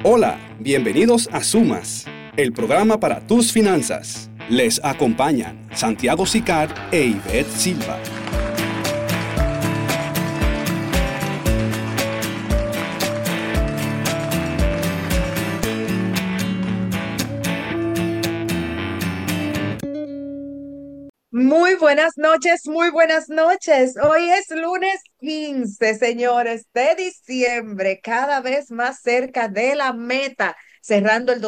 Hola, bienvenidos a Sumas, el programa para tus finanzas. Les acompañan Santiago Sicar e Ivette Silva. Muy buenas noches, muy buenas noches. Hoy es lunes 15, señores, de diciembre, cada vez más cerca de la meta, cerrando el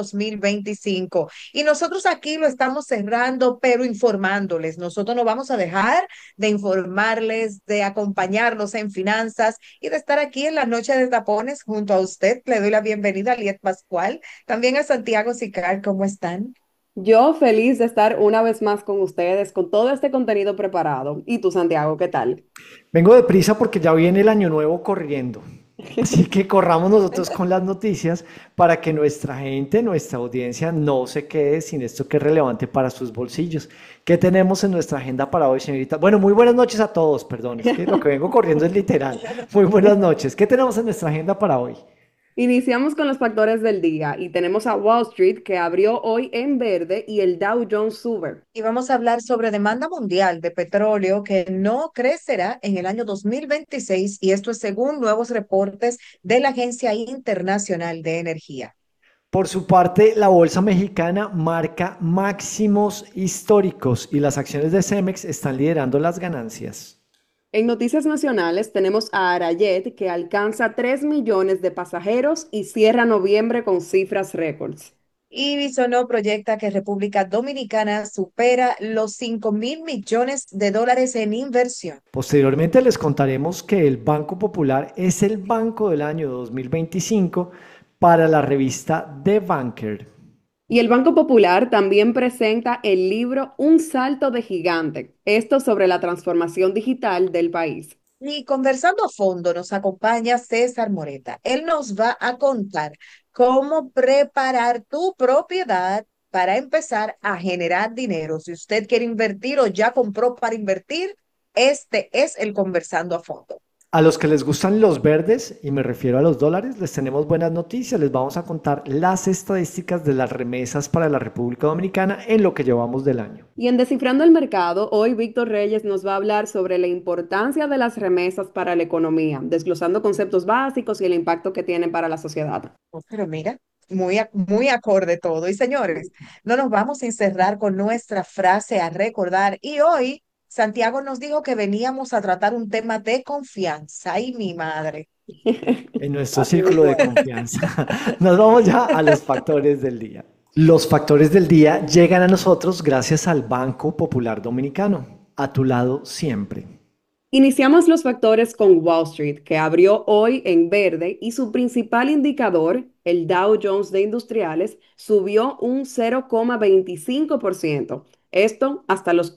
2025. Y nosotros aquí lo estamos cerrando, pero informándoles. Nosotros no vamos a dejar de informarles, de acompañarnos en finanzas y de estar aquí en la noche de tapones junto a usted. Le doy la bienvenida a Liet Pascual, también a Santiago Sicar. ¿Cómo están? Yo feliz de estar una vez más con ustedes, con todo este contenido preparado. ¿Y tú, Santiago, qué tal? Vengo deprisa porque ya viene el año nuevo corriendo. Así que corramos nosotros con las noticias para que nuestra gente, nuestra audiencia no se quede sin esto que es relevante para sus bolsillos. ¿Qué tenemos en nuestra agenda para hoy, señorita? Bueno, muy buenas noches a todos, perdón, es que lo que vengo corriendo es literal. Muy buenas noches. ¿Qué tenemos en nuestra agenda para hoy? Iniciamos con los factores del día y tenemos a Wall Street que abrió hoy en verde y el Dow Jones sube. Y vamos a hablar sobre demanda mundial de petróleo que no crecerá en el año 2026 y esto es según nuevos reportes de la Agencia Internacional de Energía. Por su parte, la bolsa mexicana marca máximos históricos y las acciones de Cemex están liderando las ganancias. En noticias nacionales tenemos a Arayet que alcanza 3 millones de pasajeros y cierra noviembre con cifras récords. Y Bisonó proyecta que República Dominicana supera los 5.000 millones de dólares en inversión. Posteriormente les contaremos que el Banco Popular es el banco del año 2025 para la revista The Banker. Y el Banco Popular también presenta el libro Un salto de gigante, esto sobre la transformación digital del país. Y conversando a fondo nos acompaña César Moreta. Él nos va a contar cómo preparar tu propiedad para empezar a generar dinero. Si usted quiere invertir o ya compró para invertir, este es el conversando a fondo. A los que les gustan los verdes, y me refiero a los dólares, les tenemos buenas noticias. Les vamos a contar las estadísticas de las remesas para la República Dominicana en lo que llevamos del año. Y en Descifrando el Mercado, hoy Víctor Reyes nos va a hablar sobre la importancia de las remesas para la economía, desglosando conceptos básicos y el impacto que tienen para la sociedad. Oh, pero mira, muy acorde todo. Y señores, no nos vamos a encerrar con nuestra frase a recordar. Y hoy Santiago nos dijo que veníamos a tratar un tema de confianza. Ay, mi madre. En nuestro Así círculo de mismo es. confianza. Nos vamos ya a los factores del día. Los factores del día llegan a nosotros gracias al Banco Popular Dominicano. A tu lado siempre. Iniciamos los factores con Wall Street, que abrió hoy en verde y su principal indicador, el Dow Jones de Industriales, subió un 0,25%. Esto hasta los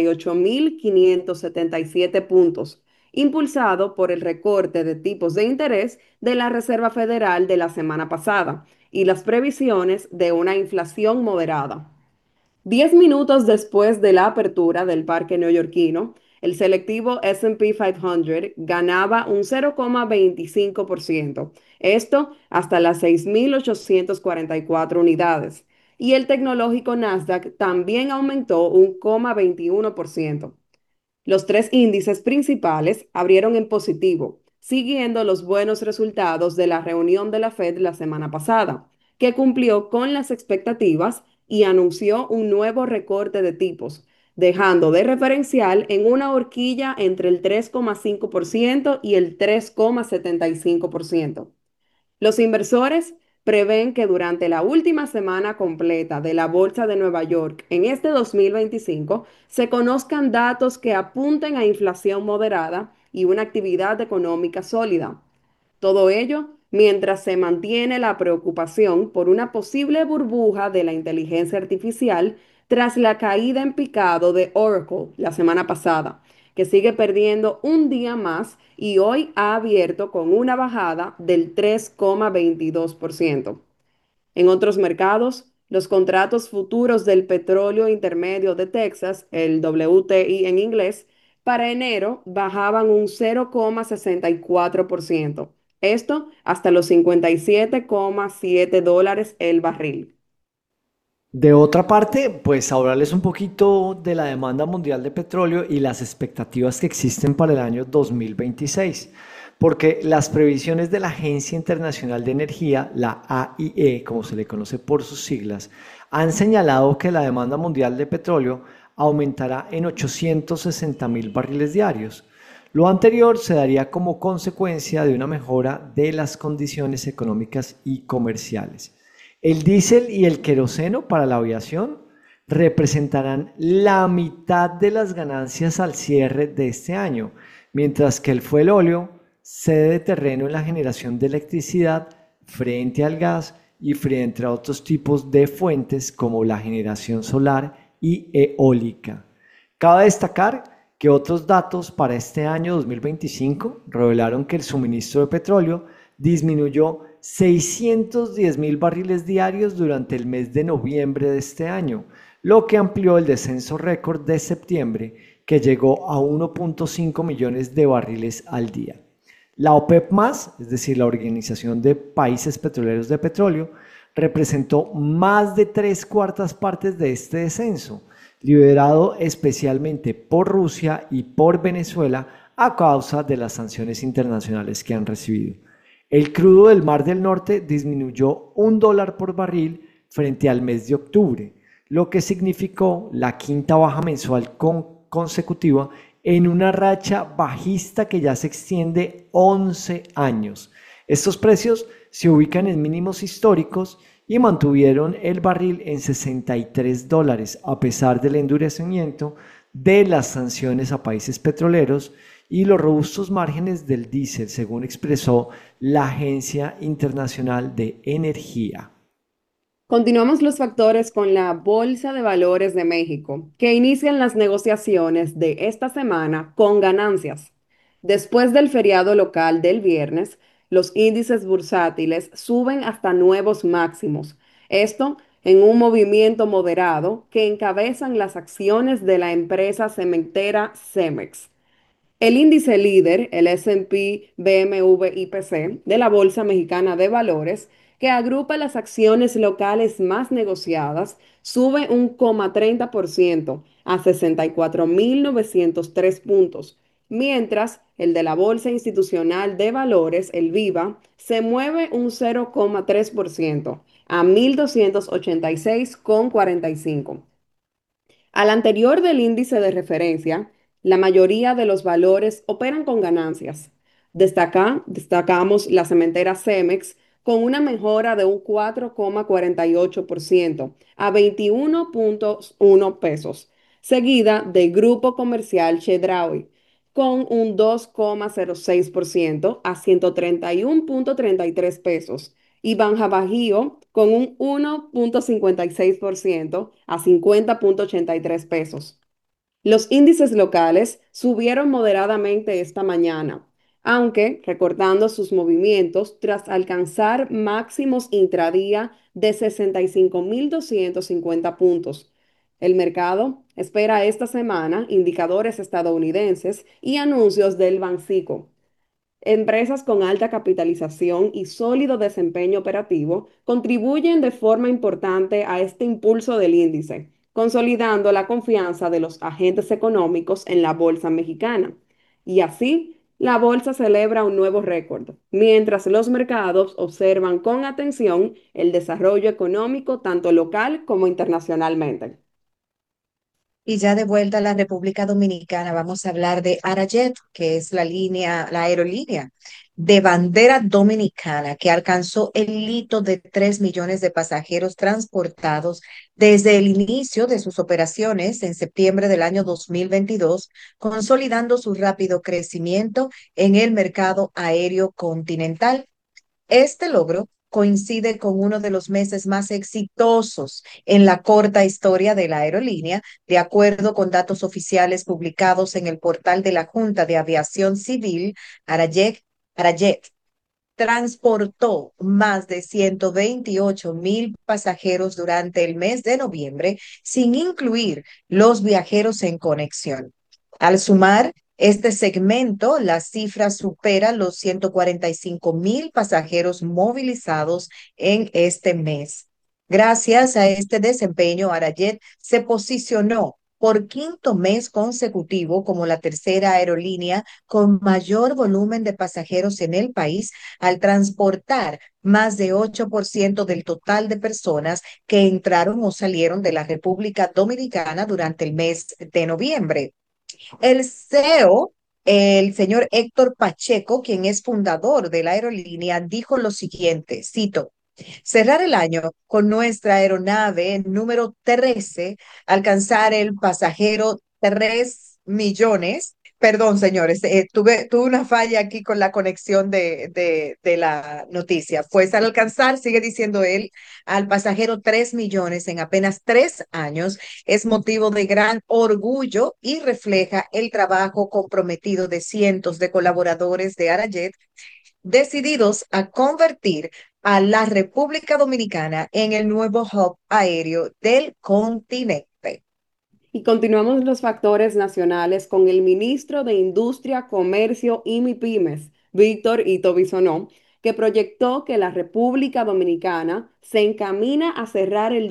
48.577 puntos, impulsado por el recorte de tipos de interés de la Reserva Federal de la semana pasada y las previsiones de una inflación moderada. 10 minutos después de la apertura del parque neoyorquino, el selectivo S&P 500 ganaba un 0,25%, esto hasta las 6.844 unidades, y el tecnológico Nasdaq también aumentó un 0,21%. Los tres índices principales abrieron en positivo, siguiendo los buenos resultados de la reunión de la Fed la semana pasada, que cumplió con las expectativas y anunció un nuevo recorte de tipos, dejando de referencial en una horquilla entre el 3,5% y el 3,75%. Los inversores prevén que durante la última semana completa de la Bolsa de Nueva York en este 2025 se conozcan datos que apunten a inflación moderada y una actividad económica sólida. Todo ello mientras se mantiene la preocupación por una posible burbuja de la inteligencia artificial tras la caída en picado de Oracle la semana pasada, que sigue perdiendo un día más y hoy ha abierto con una bajada del 3,22%. En otros mercados, los contratos futuros del petróleo intermedio de Texas, el WTI en inglés, para enero bajaban un 0,64%, Esto hasta los 57,7 dólares el barril. De otra parte, pues hablarles un poquito de la demanda mundial de petróleo y las expectativas que existen para el año 2026, porque las previsiones de la Agencia Internacional de Energía, la AIE, como se le conoce por sus siglas, han señalado que la demanda mundial de petróleo aumentará en 860.000 barriles diarios. Lo anterior se daría como consecuencia de una mejora de las condiciones económicas y comerciales. El diésel y el queroseno para la aviación representarán la mitad de las ganancias al cierre de este año, mientras que el fuel óleo cede terreno en la generación de electricidad frente al gas y frente a otros tipos de fuentes como la generación solar y eólica. Cabe destacar que otros datos para este año 2025 revelaron que el suministro de petróleo disminuyó 610.000 barriles diarios durante el mes de noviembre de este año, lo que amplió el descenso récord de septiembre, que llegó a 1.5 millones de barriles al día. La OPEP+, es decir, la Organización de Países Petroleros de Petróleo, representó más de 3/4 partes de este descenso, liderado especialmente por Rusia y por Venezuela a causa de las sanciones internacionales que han recibido. El crudo del Mar del Norte disminuyó $1 por barril frente al mes de octubre, lo que significó la quinta baja mensual consecutiva en una racha bajista que ya se extiende 11 años. Estos precios se ubican en mínimos históricos y mantuvieron el barril en $63 a pesar del endurecimiento de las sanciones a países petroleros y los robustos márgenes del diésel, según expresó la Agencia Internacional de Energía. Continuamos los factores con la Bolsa de Valores de México, que inician las negociaciones de esta semana con ganancias. Después del feriado local del viernes, los índices bursátiles suben hasta nuevos máximos. Esto en un movimiento moderado que encabezan las acciones de la empresa cementera Cemex. El índice líder, el S&P BMV IPC de la Bolsa Mexicana de Valores, que agrupa las acciones locales más negociadas, sube un 0,30% a 64.903 puntos, mientras el de la Bolsa Institucional de Valores, el VIVA, se mueve un 0,3% a 1.286,45. Al anterior del índice de referencia, la mayoría de los valores operan con ganancias. Destacamos la cementera Cemex con una mejora de un 4,48% a 21.1 pesos, seguida del Grupo Comercial Chedraui con un 2,06% a 131.33 pesos y Banja Bajío con un 1,56% a 50.83 pesos. Los índices locales subieron moderadamente esta mañana, aunque recortando sus movimientos tras alcanzar máximos intradía de 65.250 puntos. El mercado espera esta semana indicadores estadounidenses y anuncios del Banxico. Empresas con alta capitalización y sólido desempeño operativo contribuyen de forma importante a este impulso del índice, consolidando la confianza de los agentes económicos en la bolsa mexicana. Y así, la bolsa celebra un nuevo récord, mientras los mercados observan con atención el desarrollo económico tanto local como internacionalmente. Y ya de vuelta a la República Dominicana, vamos a hablar de Arajet, que es la aerolínea de bandera dominicana que alcanzó el hito de 3 millones de pasajeros transportados desde el inicio de sus operaciones en septiembre del año 2022, consolidando su rápido crecimiento en el mercado aéreo continental. Este logro coincide con uno de los meses más exitosos en la corta historia de la aerolínea, de acuerdo con datos oficiales publicados en el portal de la Junta de Aviación Civil. Arajet transportó más de 128.000 pasajeros durante el mes de noviembre, sin incluir los viajeros en conexión. Al sumar Este segmento, la cifra supera los 145,000 pasajeros movilizados en este mes. Gracias a este desempeño, Arajet se posicionó por quinto mes consecutivo como la tercera aerolínea con mayor volumen de pasajeros en el país al transportar más de 8% del total de personas que entraron o salieron de la República Dominicana durante el mes de noviembre. El CEO, el señor Héctor Pacheco, quien es fundador de la aerolínea, dijo lo siguiente, cito, cerrar el año con nuestra aeronave número 13, alcanzar el pasajero 3 millones. Perdón, señores, tuve una falla aquí con la conexión de la noticia. Pues al alcanzar, sigue diciendo él, al pasajero 3 millones en apenas 3 años, es motivo de gran orgullo y refleja el trabajo comprometido de cientos de colaboradores de Arajet decididos a convertir a la República Dominicana en el nuevo hub aéreo del continente. Y continuamos los factores nacionales con el ministro de Industria, Comercio y MIPIMES, Víctor Ito Bisonó, que proyectó que la República Dominicana se encamina a cerrar el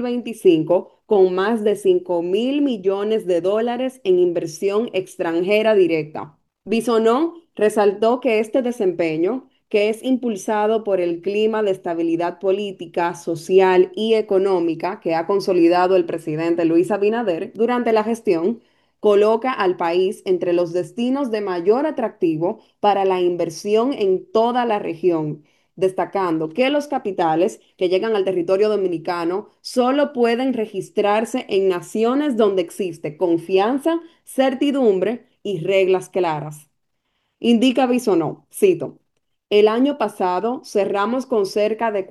2025 con más de 5.000 millones de dólares en inversión extranjera directa. Bisonó resaltó que este desempeño, que es impulsado por el clima de estabilidad política, social y económica que ha consolidado el presidente Luis Abinader durante la gestión, coloca al país entre los destinos de mayor atractivo para la inversión en toda la región, destacando que los capitales que llegan al territorio dominicano solo pueden registrarse en naciones donde existe confianza, certidumbre y reglas claras. Indica Bisonó, cito, el año pasado cerramos con cerca de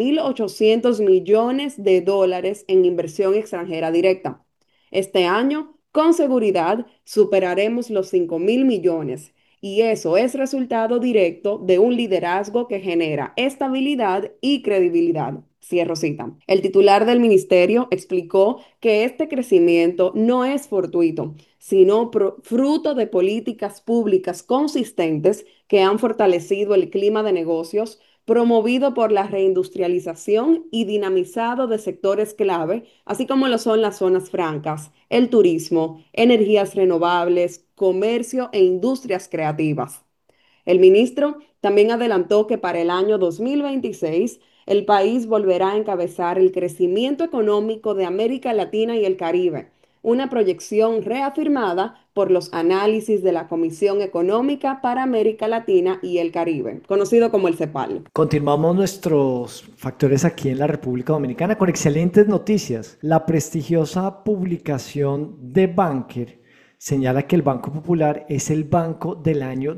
4.800 millones de dólares en inversión extranjera directa. Este año, con seguridad, superaremos los 5.000 millones y eso es resultado directo de un liderazgo que genera estabilidad y credibilidad. Cierro cita. El titular del ministerio explicó que este crecimiento no es fortuito, sino fruto de políticas públicas consistentes que han fortalecido el clima de negocios, promovido por la reindustrialización y dinamizado de sectores clave, así como lo son las zonas francas, el turismo, energías renovables, comercio e industrias creativas. El ministro también adelantó que para el año 2026 el país volverá a encabezar el crecimiento económico de América Latina y el Caribe, una proyección reafirmada por los análisis de la Comisión Económica para América Latina y el Caribe, conocido como el CEPAL. Continuamos nuestros factores aquí en la República Dominicana con excelentes noticias. La prestigiosa publicación The Banker señala que el Banco Popular es el banco del año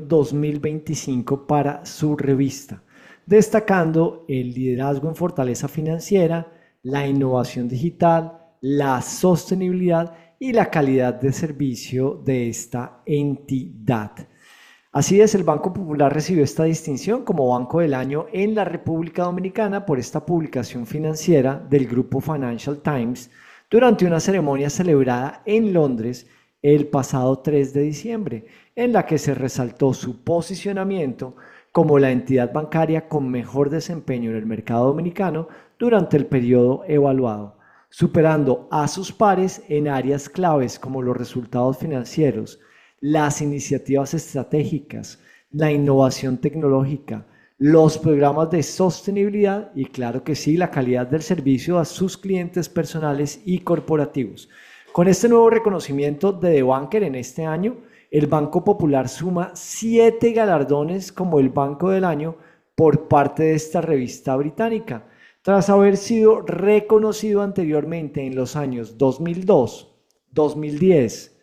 2025 para su revista, destacando el liderazgo en fortaleza financiera, la innovación digital, la sostenibilidad y la calidad de servicio de esta entidad. Así es, el Banco Popular recibió esta distinción como Banco del Año en la República Dominicana por esta publicación financiera del grupo Financial Times durante una ceremonia celebrada en Londres el pasado 3 de diciembre, en la que se resaltó su posicionamiento como la entidad bancaria con mejor desempeño en el mercado dominicano durante el periodo evaluado, superando a sus pares en áreas claves como los resultados financieros, las iniciativas estratégicas, la innovación tecnológica, los programas de sostenibilidad y, claro que sí, la calidad del servicio a sus clientes personales y corporativos. Con este nuevo reconocimiento de The Banker en este año, el Banco Popular suma 7 galardones como el Banco del Año por parte de esta revista británica, tras haber sido reconocido anteriormente en los años 2002, 2010,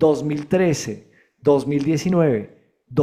2013, 2019,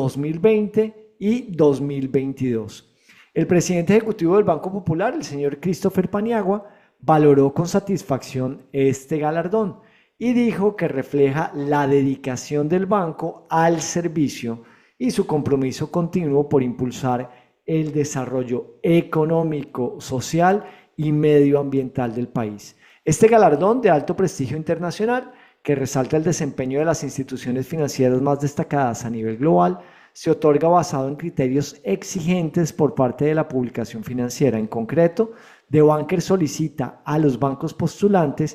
2020 y 2022. El presidente ejecutivo del Banco Popular, el señor Christopher Paniagua, valoró con satisfacción este galardón y dijo que refleja la dedicación del banco al servicio y su compromiso continuo por impulsar el desarrollo económico, social y medioambiental del país. Este galardón de alto prestigio internacional que resalta el desempeño de las instituciones financieras más destacadas a nivel global, se otorga basado en criterios exigentes por parte de la publicación financiera. En concreto, The Banker solicita a los bancos postulantes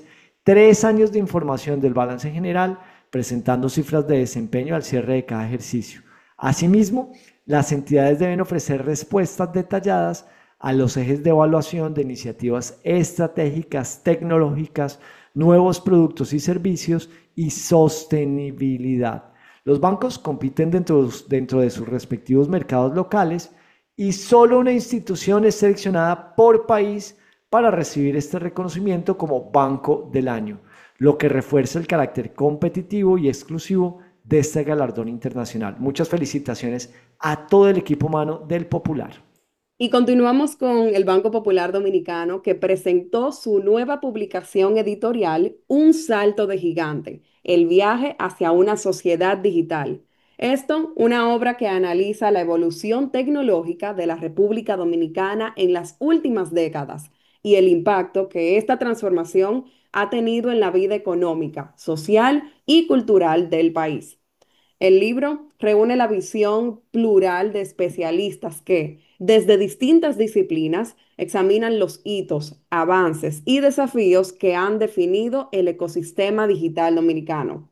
3 años de información del balance general, presentando cifras de desempeño al cierre de cada ejercicio. Asimismo, las entidades deben ofrecer respuestas detalladas a los ejes de evaluación de iniciativas estratégicas, tecnológicas, nuevos productos y servicios y sostenibilidad. Los bancos compiten dentro de sus respectivos mercados locales y solo una institución es seleccionada por país para recibir este reconocimiento como Banco del Año, lo que refuerza el carácter competitivo y exclusivo de este galardón internacional. Muchas felicitaciones a todo el equipo humano del Popular. Y continuamos con el Banco Popular Dominicano, que presentó su nueva publicación editorial, Un salto de gigante, el viaje hacia una sociedad digital. Esto, una obra que analiza la evolución tecnológica de la República Dominicana en las últimas décadas y el impacto que esta transformación ha tenido en la vida económica, social y cultural del país. El libro reúne la visión plural de especialistas que, desde distintas disciplinas, examinan los hitos, avances y desafíos que han definido el ecosistema digital dominicano.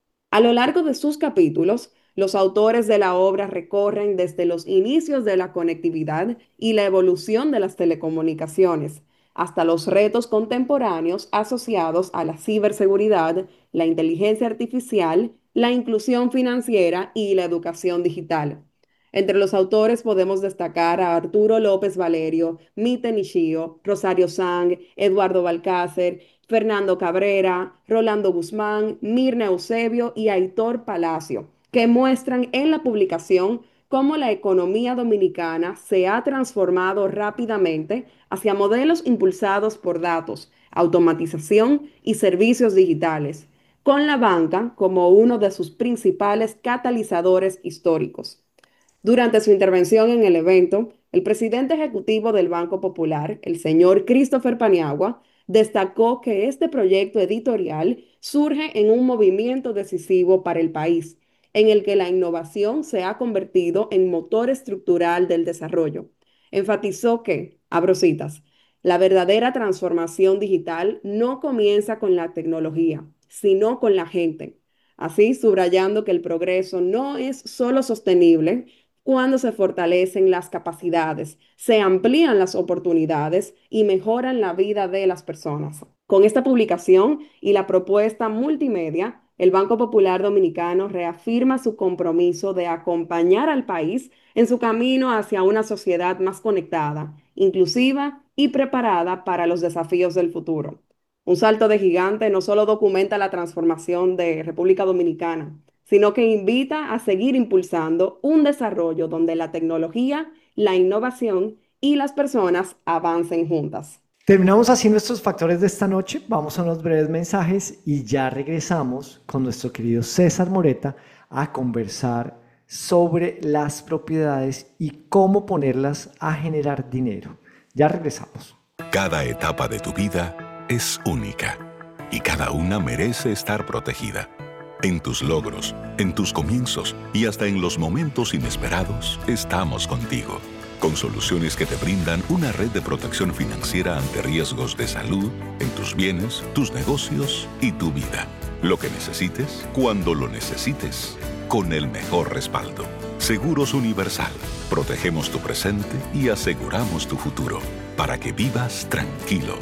A lo largo de sus capítulos, los autores de la obra recorren desde los inicios de la conectividad y la evolución de las telecomunicaciones, hasta los retos contemporáneos asociados a la ciberseguridad, la inteligencia artificial, la inclusión financiera y la educación digital. Entre los autores podemos destacar a Arturo López Valerio, Mite Nishio, Rosario Sang, Eduardo Balcácer, Fernando Cabrera, Rolando Guzmán, Mirna Eusebio y Aitor Palacio, que muestran en la publicación cómo la economía dominicana se ha transformado rápidamente hacia modelos impulsados por datos, automatización y servicios digitales, con la banca como uno de sus principales catalizadores históricos. Durante su intervención en el evento, el presidente ejecutivo del Banco Popular, el señor Christopher Paniagua, destacó que este proyecto editorial surge en un movimiento decisivo para el país, en el que la innovación se ha convertido en motor estructural del desarrollo. Enfatizó que, abro citas, la verdadera transformación digital no comienza con la tecnología, sino con la gente. Así, subrayando que el progreso no es solo sostenible cuando se fortalecen las capacidades, se amplían las oportunidades y mejoran la vida de las personas. Con esta publicación y la propuesta multimedia, el Banco Popular Dominicano reafirma su compromiso de acompañar al país en su camino hacia una sociedad más conectada, inclusiva y preparada para los desafíos del futuro. Un salto de gigante no solo documenta la transformación de República Dominicana, sino que invita a seguir impulsando un desarrollo donde la tecnología, la innovación y las personas avancen juntas. Terminamos así nuestros factores de esta noche, vamos a unos breves mensajes y ya regresamos con nuestro querido César Moreta a conversar sobre las propiedades y cómo ponerlas a generar dinero. Ya regresamos. Cada etapa de tu vida es única y cada una merece estar protegida. En tus logros, en tus comienzos y hasta en los momentos inesperados, estamos contigo. Con soluciones que te brindan una red de protección financiera ante riesgos de salud, en tus bienes, tus negocios y tu vida. Lo que necesites, cuando lo necesites, con el mejor respaldo. Seguros Universal. Protegemos tu presente y aseguramos tu futuro. Para que vivas tranquilo.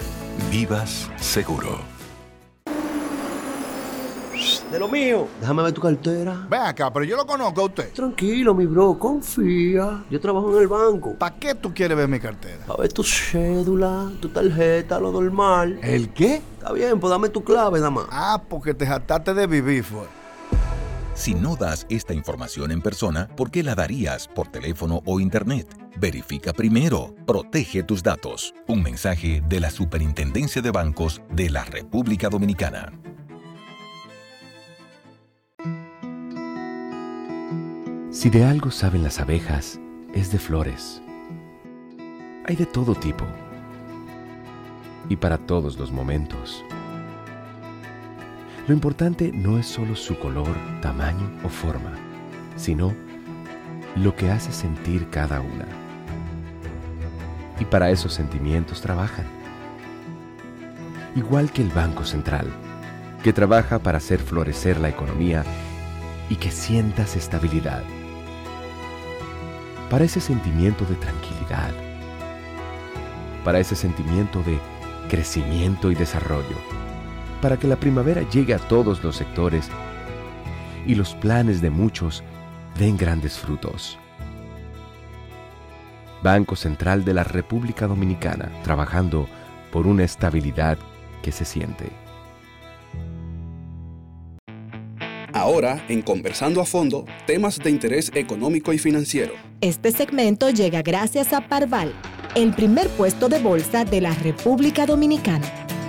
Vivas seguro. De lo mío. Déjame ver tu cartera. Ven acá, pero yo lo conozco a usted. Tranquilo, mi bro, confía. Yo trabajo en el banco. ¿Para qué tú quieres ver mi cartera? A ver tu cédula, tu tarjeta, lo normal. ¿El qué? Está bien, pues dame tu clave, nada más. Ah, porque te jactaste de vivir, fue. Si no das esta información en persona, ¿por qué la darías por teléfono o internet? Verifica primero. Protege tus datos. Un mensaje de la Superintendencia de Bancos de la República Dominicana. Si de algo saben las abejas, es de flores. Hay de todo tipo y para todos los momentos. Lo importante no es solo su color, tamaño o forma, sino lo que hace sentir cada una. Y para esos sentimientos trabajan. Igual que el Banco Central, que trabaja para hacer florecer la economía y que sientas estabilidad. Para ese sentimiento de tranquilidad. Para ese sentimiento de crecimiento y desarrollo. Para que la primavera llegue a todos los sectores y los planes de muchos den grandes frutos. Banco Central de la República Dominicana, trabajando por una estabilidad que se siente. Ahora, en Conversando a Fondo, temas de interés económico y financiero. Este segmento llega gracias a Parval, el primer puesto de bolsa de la República Dominicana.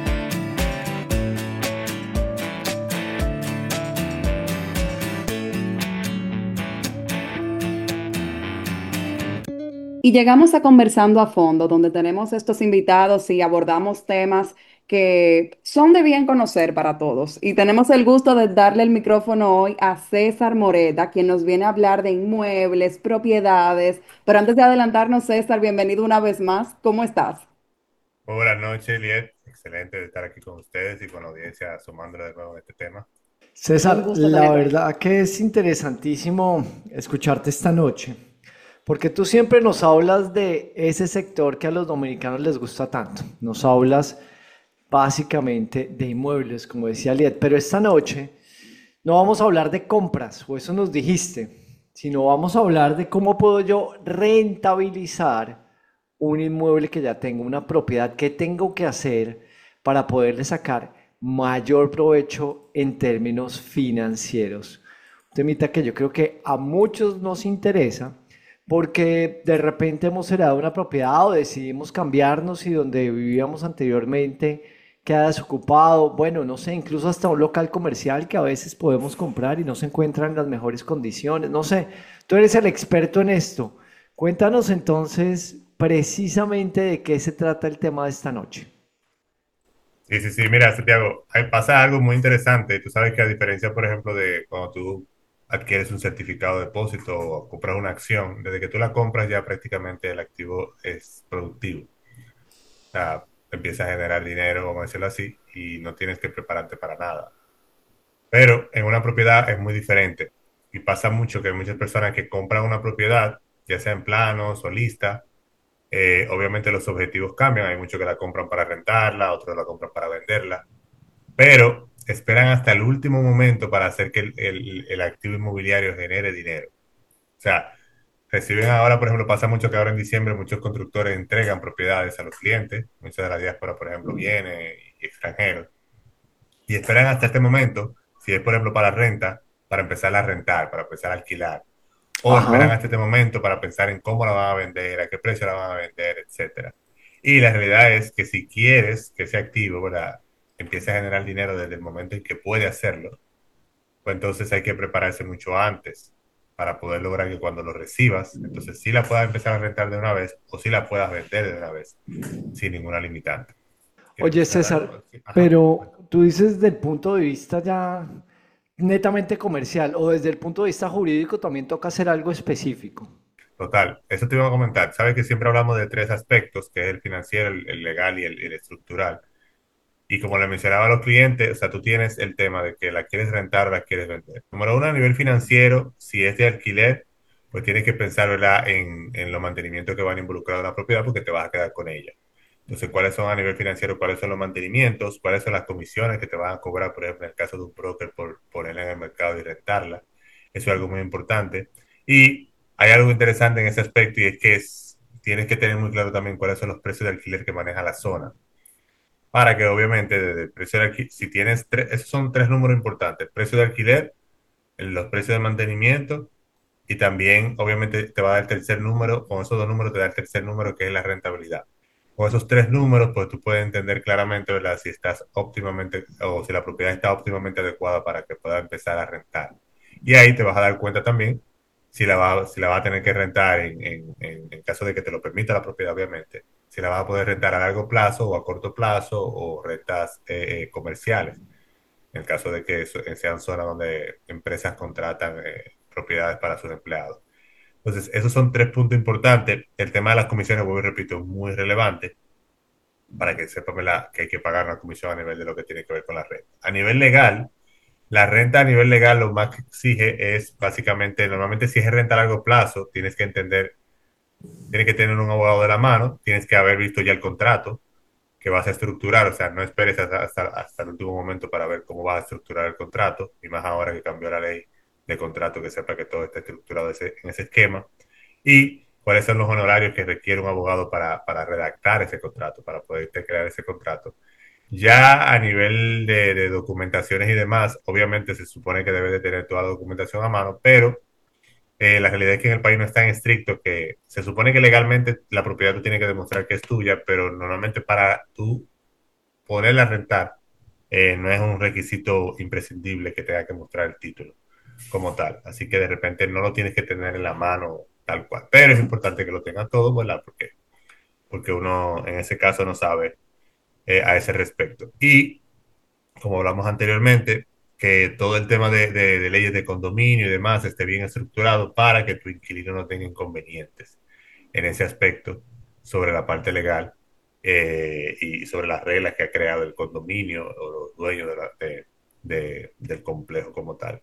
Y llegamos a Conversando a Fondo, donde tenemos estos invitados y abordamos temas que son de bien conocer para todos. Y tenemos el gusto de darle el micrófono hoy a César Moreta, quien nos viene a hablar de inmuebles, propiedades. Pero antes de adelantarnos, César, bienvenido una vez más. ¿Cómo estás? Muy buenas noches, Eliet. Excelente de estar aquí con ustedes y con la audiencia sumándole de nuevo en este tema. Un César, gusto la tenerte aquí. verdad que es interesantísimo escucharte esta noche, porque tú siempre nos hablas de ese sector que a los dominicanos les gusta tanto. Nos hablas básicamente de inmuebles, como decía Liet, pero esta noche no vamos a hablar de compras, o eso nos dijiste, sino vamos a hablar de cómo puedo yo rentabilizar un inmueble que ya tengo, una propiedad que tengo que hacer para poderle sacar mayor provecho en términos financieros. Un temita que yo creo que a muchos nos interesa porque de repente hemos heredado una propiedad o decidimos cambiarnos y donde vivíamos anteriormente queda desocupado, bueno, no sé, incluso hasta un local comercial que a veces podemos comprar y no se encuentran en las mejores condiciones, no sé, tú eres el experto en esto. Cuéntanos entonces precisamente de qué se trata el tema de esta noche. Sí, mira, Santiago, ahí pasa algo muy interesante. Tú sabes que a diferencia, por ejemplo, de cuando tú adquieres un certificado de depósito o compras una acción, desde que tú la compras ya prácticamente el activo es productivo. O sea, empieza a generar dinero, vamos a decirlo así, y no tienes que prepararte para nada. Pero en una propiedad es muy diferente. Y pasa mucho que hay muchas personas que compran una propiedad, ya sea en planos o lista. Obviamente los objetivos cambian, hay muchos que la compran para rentarla, otros la compran para venderla, pero esperan hasta el último momento para hacer que el activo inmobiliario genere dinero. O sea, reciben ahora, por ejemplo, pasa mucho que ahora en diciembre muchos constructores entregan propiedades a los clientes, mucha de la diáspora, por ejemplo, viene y extranjeros, y esperan hasta este momento, si es, por ejemplo, para renta, para empezar a rentar, para empezar a alquilar. O esperan Ajá. hasta este momento para pensar en cómo la van a vender, a qué precio la van a vender, etcétera. Y la realidad es que si quieres que ese activo, ¿verdad?, empiece a generar dinero desde el momento en que puede hacerlo, pues entonces hay que prepararse mucho antes para poder lograr que cuando lo recibas, entonces sí la puedas empezar a rentar de una vez o sí la puedas vender de una vez, sin ninguna limitante. ¿Quieres Oye, mencionar César, algo? Sí. Ajá. pero tú dices desde el punto de vista ya netamente comercial o desde el punto de vista jurídico también toca hacer algo específico. Total, eso te iba a comentar. Sabes que siempre hablamos de tres aspectos, que es el financiero, el legal y el estructural. Y como le mencionaba a los clientes, o sea, tú tienes el tema de que la quieres rentar o la quieres vender. Número uno, a nivel financiero, si es de alquiler, pues tienes que pensar, ¿verdad?, en los mantenimientos que van a involucrar a la propiedad porque te vas a quedar con ella. Entonces, ¿cuáles son a nivel financiero? ¿Cuáles son los mantenimientos? ¿Cuáles son las comisiones que te van a cobrar, por ejemplo, en el caso de un broker por ponerla en el mercado y rentarla? Eso es algo muy importante. Y hay algo interesante en ese aspecto y es que tienes que tener muy claro también cuáles son los precios de alquiler que maneja la zona. Para que obviamente desde el precio de alquiler, si tienes tres, esos son tres números importantes, el precio de alquiler, los precios de mantenimiento y también obviamente te va a dar el tercer número, con esos dos números te da el tercer número que es la rentabilidad. Con esos tres números pues tú puedes entender claramente, ¿verdad?, si estás óptimamente o si la propiedad está óptimamente adecuada para que pueda empezar a rentar. Y ahí te vas a dar cuenta también si la vas a tener que rentar en caso de que te lo permita la propiedad, obviamente, si la vas a poder rentar a largo plazo o a corto plazo o rentas comerciales. en el caso de que sean zonas donde empresas contratan propiedades para sus empleados. Entonces, esos son tres puntos importantes. El tema de las comisiones, vuelvo y repito, es muy relevante para que sepan, ¿verdad?, que hay que pagar una comisión a nivel de lo que tiene que ver con la renta. A nivel legal, la renta a nivel legal lo más que exige es básicamente, normalmente si es renta a largo plazo, tienes que entender, tienes que tener un abogado de la mano, tienes que haber visto ya el contrato que vas a estructurar, o sea, no esperes hasta el último momento para ver cómo vas a estructurar el contrato, y más ahora que cambió la ley de contrato, que sepa que todo está estructurado en ese esquema, y cuáles son los honorarios que requiere un abogado para redactar ese contrato, para poder crear ese contrato. Ya a nivel de documentaciones y demás, obviamente se supone que debe de tener toda la documentación a mano, pero la realidad es que en el país no es tan estricto que se supone que legalmente la propiedad tú tienes que demostrar que es tuya, pero normalmente para tú ponerla a rentar no es un requisito imprescindible que tenga que mostrar el título como tal. Así que de repente no lo tienes que tener en la mano tal cual. Pero es importante que lo tengas todo, ¿verdad? Porque uno en ese caso no sabe a ese respecto. Y como hablamos anteriormente, que todo el tema de leyes de condominio y demás esté bien estructurado para que tu inquilino no tenga inconvenientes en ese aspecto sobre la parte legal y sobre las reglas que ha creado el condominio o los dueños del complejo como tal.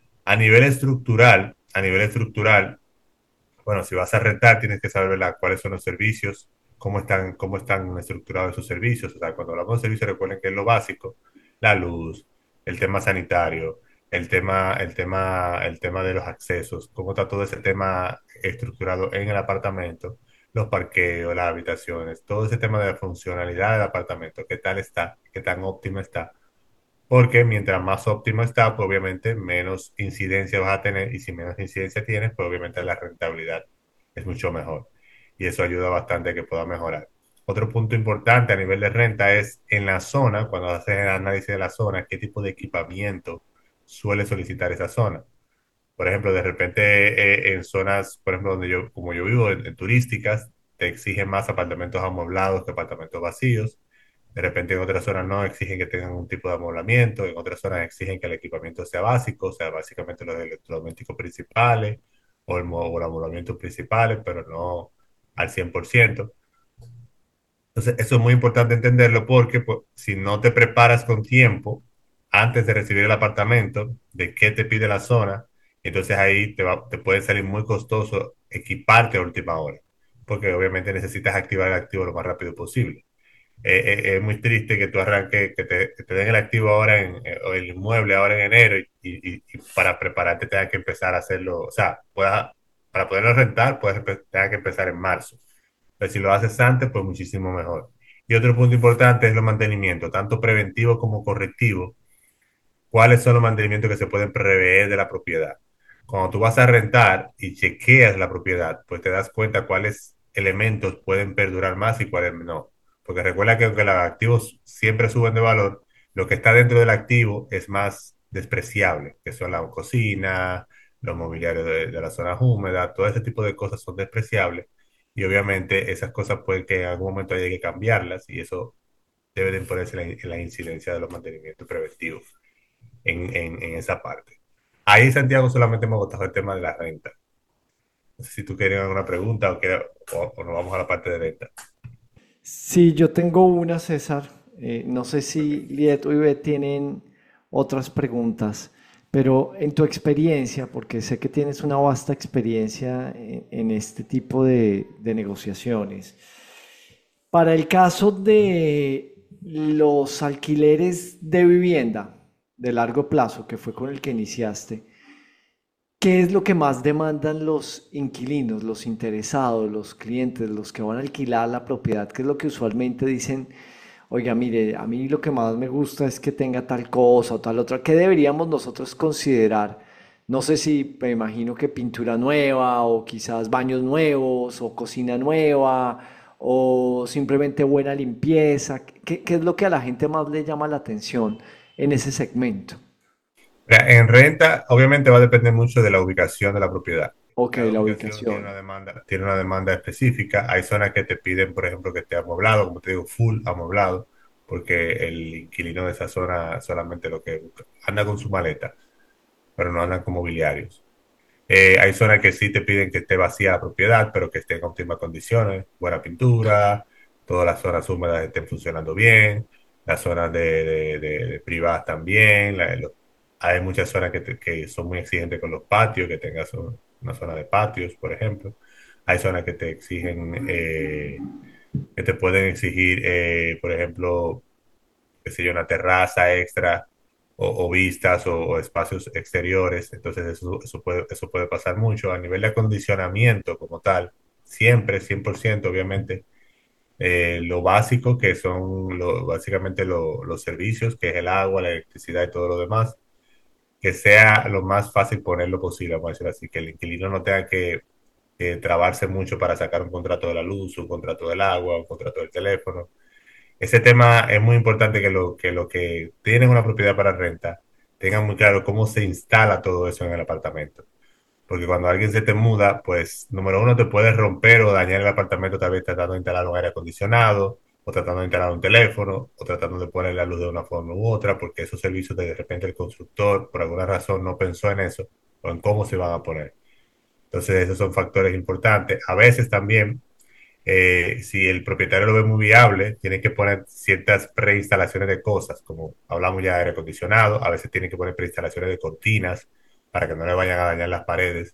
A nivel estructural, bueno, si vas a rentar, tienes que saber, ¿verdad?, cuáles son los servicios, cómo están estructurados esos servicios. O sea, cuando hablamos de servicios, recuerden que es lo básico, la luz, el tema sanitario, el tema de los accesos, cómo está todo ese tema estructurado en el apartamento, los parqueos, las habitaciones, todo ese tema de la funcionalidad del apartamento, qué tal está, qué tan óptimo está, porque mientras más óptimo está, pues obviamente menos incidencia vas a tener, y si menos incidencia tienes, pues obviamente la rentabilidad es mucho mejor. Y eso ayuda bastante a que pueda mejorar. Otro punto importante a nivel de renta es en la zona, cuando haces el análisis de la zona, qué tipo de equipamiento suele solicitar esa zona. Por ejemplo, de repente en zonas, por ejemplo, como yo vivo, en turísticas, te exigen más apartamentos amoblados que apartamentos vacíos. De repente en otras zonas no exigen que tengan un tipo de amoblamiento, en otras zonas exigen que el equipamiento sea básico, o sea, básicamente los electrodomésticos principales o el amoblamiento principales, pero no al 100%. Entonces, eso es muy importante entenderlo porque pues, si no te preparas con tiempo antes de recibir el apartamento, de qué te pide la zona, entonces ahí te puede salir muy costoso equiparte a última hora, porque obviamente necesitas activar el activo lo más rápido posible. Es muy triste que tú arranques, que te den el activo ahora o el inmueble ahora en enero y para prepararte tengas que empezar a hacerlo, o sea, para poderlo rentar, tengas que empezar en marzo. Pero si lo haces antes, pues muchísimo mejor. Y otro punto importante es los mantenimientos, tanto preventivo como correctivo. ¿Cuáles son los mantenimientos que se pueden prever de la propiedad? Cuando tú vas a rentar y chequeas la propiedad, pues te das cuenta cuáles elementos pueden perdurar más y cuáles no. Porque recuerda que aunque los activos siempre suben de valor, lo que está dentro del activo es más despreciable, que son la cocina, los mobiliarios de las zonas húmedas, todo ese tipo de cosas son despreciables. Y obviamente esas cosas pueden que en algún momento haya que cambiarlas y eso debe de imponerse en la incidencia de los mantenimientos preventivos en esa parte. Ahí, Santiago, solamente hemos agotado el tema de la renta. No sé si tú quieres alguna pregunta o nos vamos a la parte de renta. Sí, yo tengo una, César. No sé si Liet o Ivette tienen otras preguntas, pero en tu experiencia, porque sé que tienes una vasta experiencia en este tipo de negociaciones, para el caso de los alquileres de vivienda de largo plazo, que fue con el que iniciaste, ¿qué es lo que más demandan los inquilinos, los interesados, los clientes, los que van a alquilar la propiedad? ¿Qué es lo que usualmente dicen? Oiga, mire, a mí lo que más me gusta es que tenga tal cosa o tal otra. ¿Qué deberíamos nosotros considerar? No sé si me imagino que pintura nueva o quizás baños nuevos o cocina nueva o simplemente buena limpieza. ¿Qué es lo que a la gente más le llama la atención en ese segmento? Mira, en renta, obviamente va a depender mucho de la ubicación de la propiedad. Ok, la Tiene ubicación. tiene una demanda específica. Hay zonas que te piden, por ejemplo, que esté amoblado, como te digo, full amoblado. porque el inquilino de esa zona solamente lo que busca, anda con su maleta, pero no andan con mobiliarios. Hay zonas que sí te piden que esté vacía la propiedad, pero que esté en óptimas condiciones, buena pintura, todas las zonas húmedas estén funcionando bien, las zonas de privadas también. Hay muchas zonas que son muy exigentes con los patios, que tengas una zona de patios, por ejemplo. Hay zonas que te exigen, que te pueden exigir, por ejemplo, qué sé yo, una terraza extra o vistas o espacios exteriores. Entonces eso puede pasar mucho a nivel de acondicionamiento como tal. Siempre, 100% obviamente, lo básico que son básicamente los servicios, que es el agua, la electricidad y todo lo demás, que sea lo más fácil ponerlo posible, vamos a decir así, que el inquilino no tenga que trabarse mucho para sacar un contrato de la luz, un contrato del agua, un contrato del teléfono. Ese tema es muy importante que tienen una propiedad para renta tengan muy claro cómo se instala todo eso en el apartamento. Porque cuando alguien se te muda, pues, número uno, te puedes romper o dañar el apartamento tal vez tratando de instalar un aire acondicionado, o tratando de instalar un teléfono, o tratando de poner la luz de una forma u otra, porque esos servicios de repente el constructor, por alguna razón, no pensó en eso, o en cómo se van a poner. Entonces, esos son factores importantes. A veces también si el propietario lo ve muy viable, tiene que poner ciertas preinstalaciones de cosas, como hablamos ya de aire acondicionado, a veces tiene que poner preinstalaciones de cortinas para que no le vayan a dañar las paredes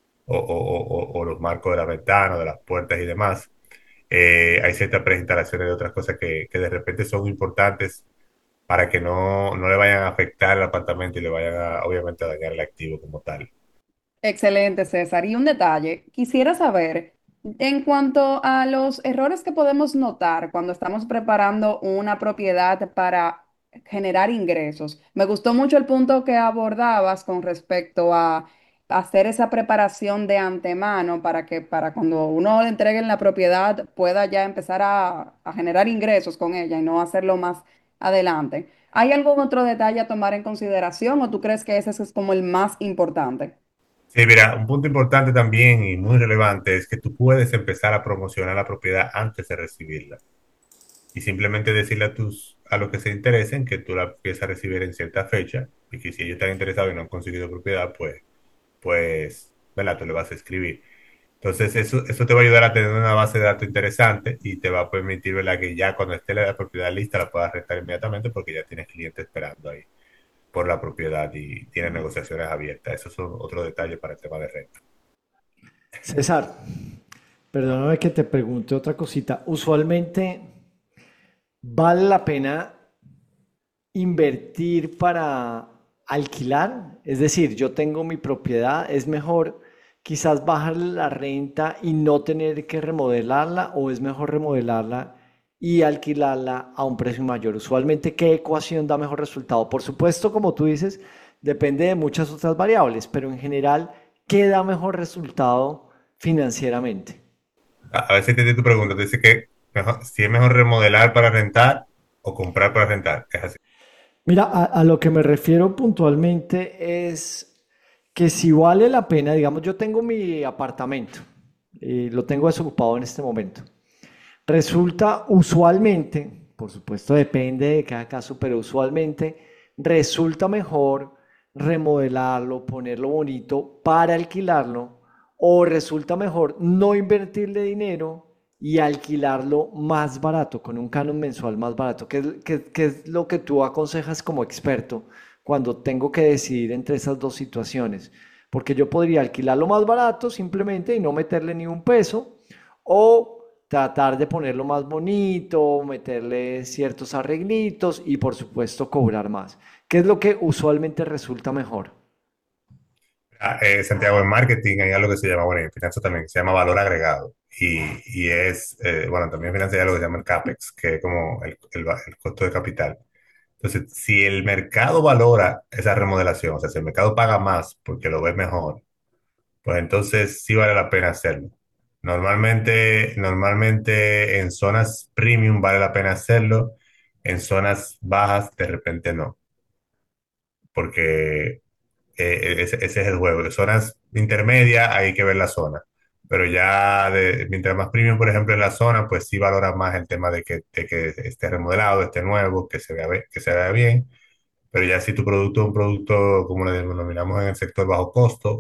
o los marcos de la ventana, de las puertas y demás. Hay ciertas preinstalaciones de otras cosas que de repente son importantes para que no le vayan a afectar el apartamento y le vayan obviamente a dañar el activo como tal. Excelente, César. Y un detalle, quisiera saber, en cuanto a los errores que podemos notar cuando estamos preparando una propiedad para generar ingresos, me gustó mucho el punto que abordabas con respecto a hacer esa preparación de antemano para que para cuando uno le entregue la propiedad pueda ya empezar a generar ingresos con ella y no hacerlo más adelante. ¿Hay algún otro detalle a tomar en consideración o tú crees que ese es como el más importante? Sí, mira, un punto importante también y muy relevante es que tú puedes empezar a promocionar la propiedad antes de recibirla y simplemente decirle a los que se interesen que tú la empiezas a recibir en cierta fecha y que si ellos están interesados y no han conseguido propiedad, pues, ¿verdad? Tú le vas a escribir. Entonces, eso te va a ayudar a tener una base de datos interesante y te va a permitir, ¿verdad? Que ya cuando esté la propiedad lista la puedas rentar inmediatamente porque ya tienes clientes esperando ahí por la propiedad y tienes negociaciones abiertas. Esos son otros detalles para el tema de renta. César, perdóname que te pregunte otra cosita. Usualmente vale la pena invertir para alquilar, es decir, yo tengo mi propiedad, es mejor quizás bajarle la renta y no tener que remodelarla o es mejor remodelarla y alquilarla a un precio mayor. Usualmente, ¿qué ecuación da mejor resultado? Por supuesto, como tú dices, depende de muchas otras variables, pero en general, ¿qué da mejor resultado financieramente? A veces te tu pregunta, te dice que si es mejor remodelar para rentar o comprar para rentar. Es así. Mira, a lo que me refiero puntualmente es que si vale la pena, digamos, yo tengo mi apartamento y lo tengo desocupado en este momento. Resulta usualmente, por supuesto depende de cada caso, pero usualmente resulta mejor remodelarlo, ponerlo bonito para alquilarlo o resulta mejor no invertirle dinero y alquilarlo más barato, con un canon mensual más barato. ¿Qué es lo que tú aconsejas como experto cuando tengo que decidir entre esas dos situaciones? Porque yo podría alquilarlo más barato simplemente y no meterle ni un peso, o tratar de ponerlo más bonito, meterle ciertos arreglitos y por supuesto cobrar más. ¿Qué es lo que usualmente resulta mejor? Santiago, en marketing hay algo que se llama, bueno, y en finanzas también, se llama valor agregado. Y es, bueno, también en finanzas hay algo que se llama el CAPEX, que es como el costo de capital. Entonces, si el mercado valora esa remodelación, o sea, si el mercado paga más porque lo ve mejor, pues entonces sí vale la pena hacerlo. Normalmente en zonas premium vale la pena hacerlo, en zonas bajas de repente no, porque ese es el juego. En zonas intermedias hay que ver la zona, pero ya mientras más premium, por ejemplo, en la zona, pues sí valora más el tema de que esté remodelado, esté nuevo, que se vea bien. Pero ya si tu producto es un producto, como le denominamos en el sector bajo costo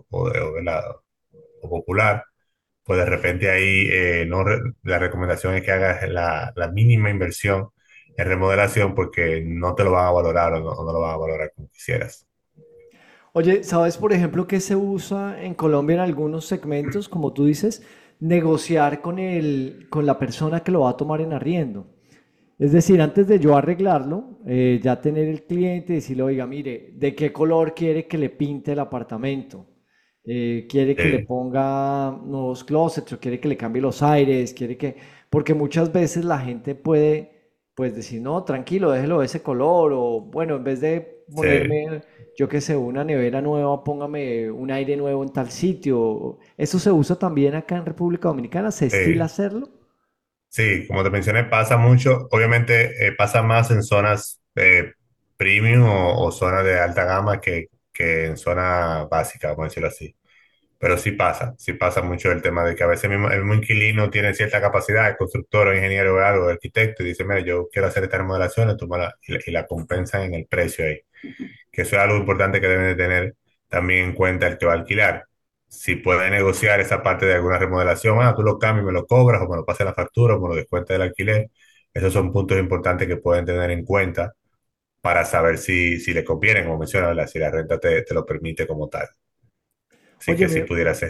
o popular, pues de repente ahí no la recomendación es que hagas la mínima inversión en remodelación porque no te lo van a valorar o no lo van a valorar como quisieras. Oye, ¿sabes, por ejemplo, que se usa en Colombia en algunos segmentos, como tú dices, negociar con la persona que lo va a tomar en arriendo? Es decir, antes de yo arreglarlo, ya tener el cliente y decirle, oiga, mire, ¿de qué color quiere que le pinte el apartamento? ¿Quiere que le Sí, ponga nuevos closets o quiere que le cambie los aires? ¿Quiere que...? Porque muchas veces la gente puede, pues, decir, no, tranquilo, déjelo de ese color o, bueno, en vez de sí, ponerme, yo qué sé, una nevera nueva, póngame un aire nuevo en tal sitio. ¿Eso se usa también acá en República Dominicana? ¿Se estila sí. hacerlo? Sí, como te mencioné, pasa mucho. Obviamente pasa más en zonas premium o zonas de alta gama que en zona básica, vamos a decirlo así. Pero sí pasa mucho el tema de que a veces el mismo inquilino tiene cierta capacidad, el constructor o ingeniero o algo, o arquitecto, y dice, mira, yo quiero hacer esta remodelación, y la compensan en el precio ahí. Que eso es algo importante que deben de tener también en cuenta el que va a alquilar. Si puede negociar esa parte de alguna remodelación, tú lo cambias y me lo cobras, o me lo pasas la factura, o me lo descuentas del alquiler. Esos son puntos importantes que pueden tener en cuenta para saber si le conviene, como menciona, ¿verdad? Si la renta te lo permite como tal. Así Oye, que sí pudiera ser.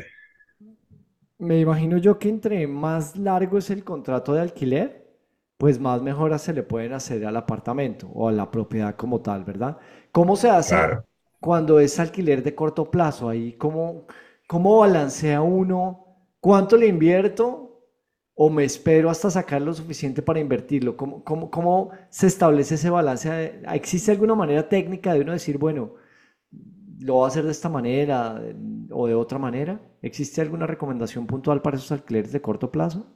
me imagino yo que entre más largo es el contrato de alquiler, pues más mejoras se le pueden hacer al apartamento o a la propiedad como tal, ¿verdad? ¿Cómo se hace Claro. cuando es alquiler de corto plazo? Ahí, ¿cómo balancea uno? ¿Cuánto le invierto? ¿O me espero hasta sacar lo suficiente para invertirlo? ¿Cómo se establece ese balance? ¿Existe alguna manera técnica de uno decir, bueno, lo voy a hacer de esta manera o de otra manera? ¿Existe alguna recomendación puntual para esos alquileres de corto plazo?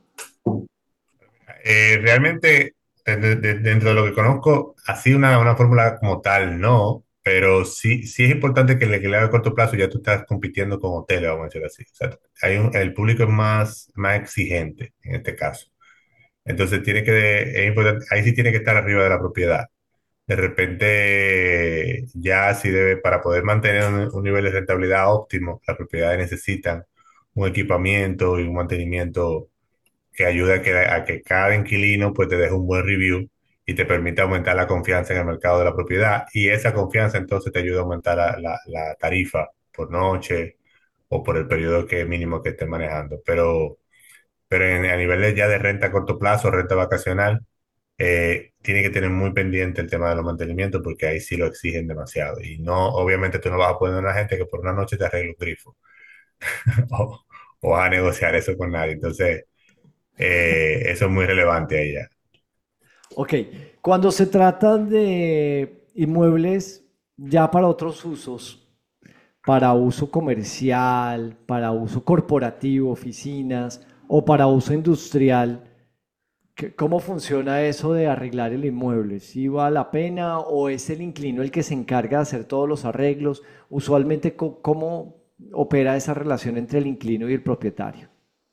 Realmente, dentro de lo que conozco, así una fórmula como tal, no, pero sí es importante que el alquiler a corto plazo ya tú estás compitiendo con hoteles, vamos a decir así. O sea, el público es más exigente en este caso. Entonces es importante, ahí sí tiene que estar arriba de la propiedad. De repente, ya si debe, para poder mantener un nivel de rentabilidad óptimo, las propiedades necesitan un equipamiento y un mantenimiento que ayuda a que cada inquilino pues te deje un buen review y te permite aumentar la confianza en el mercado de la propiedad, y esa confianza entonces te ayuda a aumentar la tarifa por noche o por el periodo mínimo que estés manejando. Pero a nivel ya de renta a corto plazo, renta vacacional, tiene que tener muy pendiente el tema de los mantenimientos porque ahí sí lo exigen demasiado. Y no, obviamente tú no vas a poner a una gente que por una noche te arregle un grifo o, o vas a negociar eso con nadie. Entonces, eso es muy relevante ahí ya. Ok, cuando se trata de inmuebles ya para otros usos, para uso comercial, para uso corporativo, oficinas o para uso industrial, ¿cómo funciona eso de arreglar el inmueble? ¿Sí vale la pena o es el inquilino el que se encarga de hacer todos los arreglos? Usualmente, ¿cómo opera esa relación entre el inquilino y el propietario?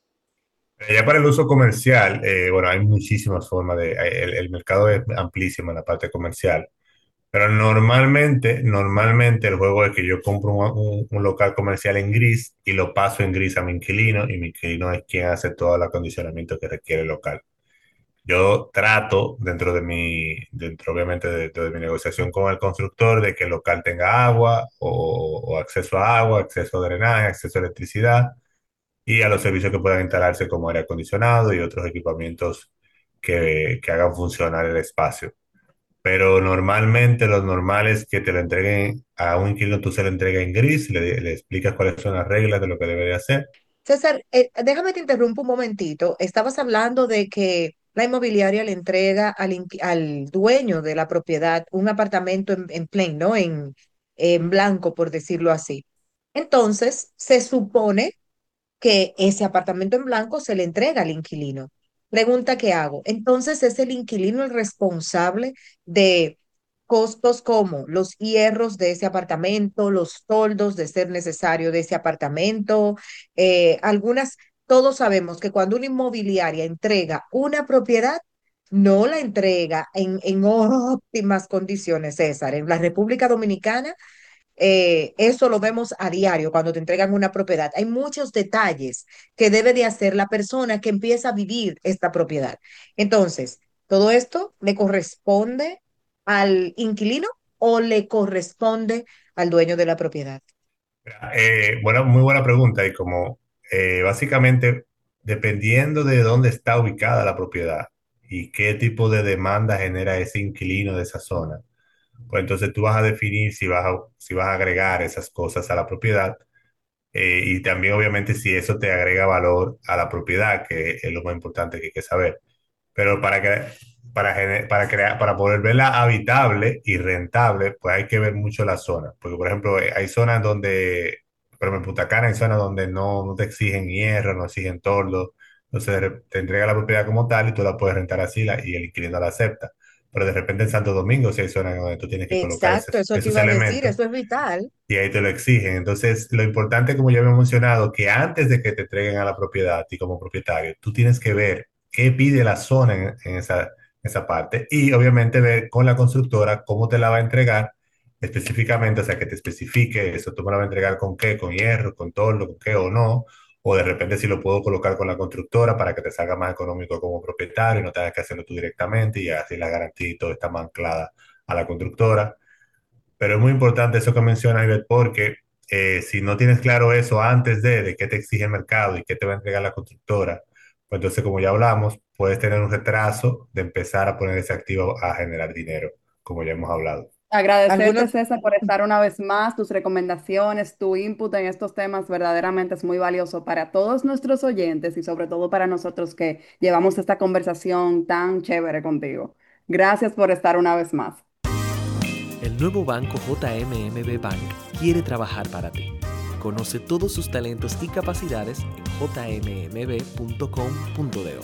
Ya para el uso comercial, bueno, hay muchísimas formas el mercado es amplísimo en la parte comercial, pero normalmente el juego es que yo compro un local comercial en gris y lo paso en gris a mi inquilino, y mi inquilino es quien hace todo el acondicionamiento que requiere el local. Yo trato, dentro obviamente de mi negociación con el constructor, de que el local tenga agua o acceso a agua, acceso a drenaje, acceso a electricidad y a los servicios que puedan instalarse como aire acondicionado y otros equipamientos que hagan funcionar el espacio. Pero normalmente lo normal es que te lo entreguen a un inquilino, tú se lo entregas en gris, le explicas cuáles son las reglas de lo que debe de hacer. César, déjame te interrumpo un momentito. Estabas hablando de que la inmobiliaria le entrega al dueño de la propiedad un apartamento en plain, ¿no? En blanco, por decirlo así. Entonces, se supone que ese apartamento en blanco se le entrega al inquilino. Pregunta que hago. Entonces, ¿es el inquilino el responsable de costos como los hierros de ese apartamento, los toldos de ser necesario de ese apartamento, algunas todos sabemos que cuando una inmobiliaria entrega una propiedad, no la entrega en óptimas condiciones, César. En la República Dominicana, eso lo vemos a diario cuando te entregan una propiedad. Hay muchos detalles que debe de hacer la persona que empieza a vivir esta propiedad. Entonces, ¿todo esto le corresponde al inquilino o le corresponde al dueño de la propiedad? Bueno, muy buena pregunta y como básicamente dependiendo de dónde está ubicada la propiedad y qué tipo de demanda genera ese inquilino de esa zona, pues entonces tú vas a definir si vas a agregar esas cosas a la propiedad y también obviamente si eso te agrega valor a la propiedad, que es lo más importante que hay que saber. Pero para poder verla habitable y rentable, pues hay que ver mucho la zona. Porque, por ejemplo, hay zonas donde, por ejemplo, en Punta Cana hay zonas donde no te exigen hierro, no exigen toldo. Entonces te entrega la propiedad como tal y tú la puedes rentar así y el inquilino la acepta. Pero de repente en Santo Domingo sí hay zonas donde tú tienes que colocar Exacto, eso te esos iba a decir, elementos eso es vital. y ahí te lo exigen. Entonces, lo importante, como ya habíamos mencionado, que antes de que te entreguen a la propiedad, y como propietario, tú tienes que ver qué pide la zona en esa parte y obviamente ver con la constructora cómo te la va a entregar específicamente, o sea, que te especifique eso, tú me la vas a entregar con qué, con hierro, con toldo, con qué o no, o de repente si lo puedo colocar con la constructora para que te salga más económico como propietario y no tengas que hacerlo tú directamente y así la garantía y todo está más anclada a la constructora. Pero es muy importante eso que mencionas, Ivette, porque si no tienes claro eso antes de qué te exige el mercado y qué te va a entregar la constructora, pues entonces, como ya hablamos, puedes tener un retraso de empezar a poner ese activo a generar dinero, como ya hemos hablado. Agradecerte, Algunos, César, por estar una vez más. Tus recomendaciones, tu input en estos temas verdaderamente es muy valioso para todos nuestros oyentes y sobre todo para nosotros que llevamos esta conversación tan chévere contigo. Gracias por estar una vez más. El nuevo banco JMMB Bank quiere trabajar para ti. Conoce todos sus talentos y capacidades en jmmb.com.do.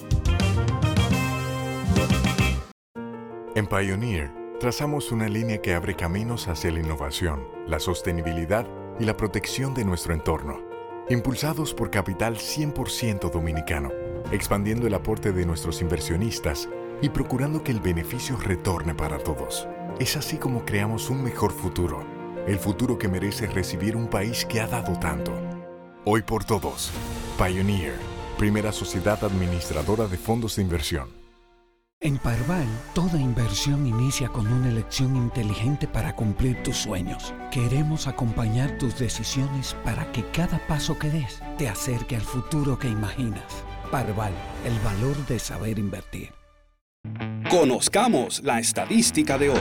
En Pioneer, trazamos una línea que abre caminos hacia la innovación, la sostenibilidad y la protección de nuestro entorno. Impulsados por capital 100% dominicano, expandiendo el aporte de nuestros inversionistas y procurando que el beneficio retorne para todos. Es así como creamos un mejor futuro, el futuro que merece recibir un país que ha dado tanto. Hoy por todos, Pioneer, primera sociedad administradora de fondos de inversión. En Parval, toda inversión inicia con una elección inteligente para cumplir tus sueños. Queremos acompañar tus decisiones para que cada paso que des te acerque al futuro que imaginas. Parval, el valor de saber invertir. Conozcamos la estadística de hoy.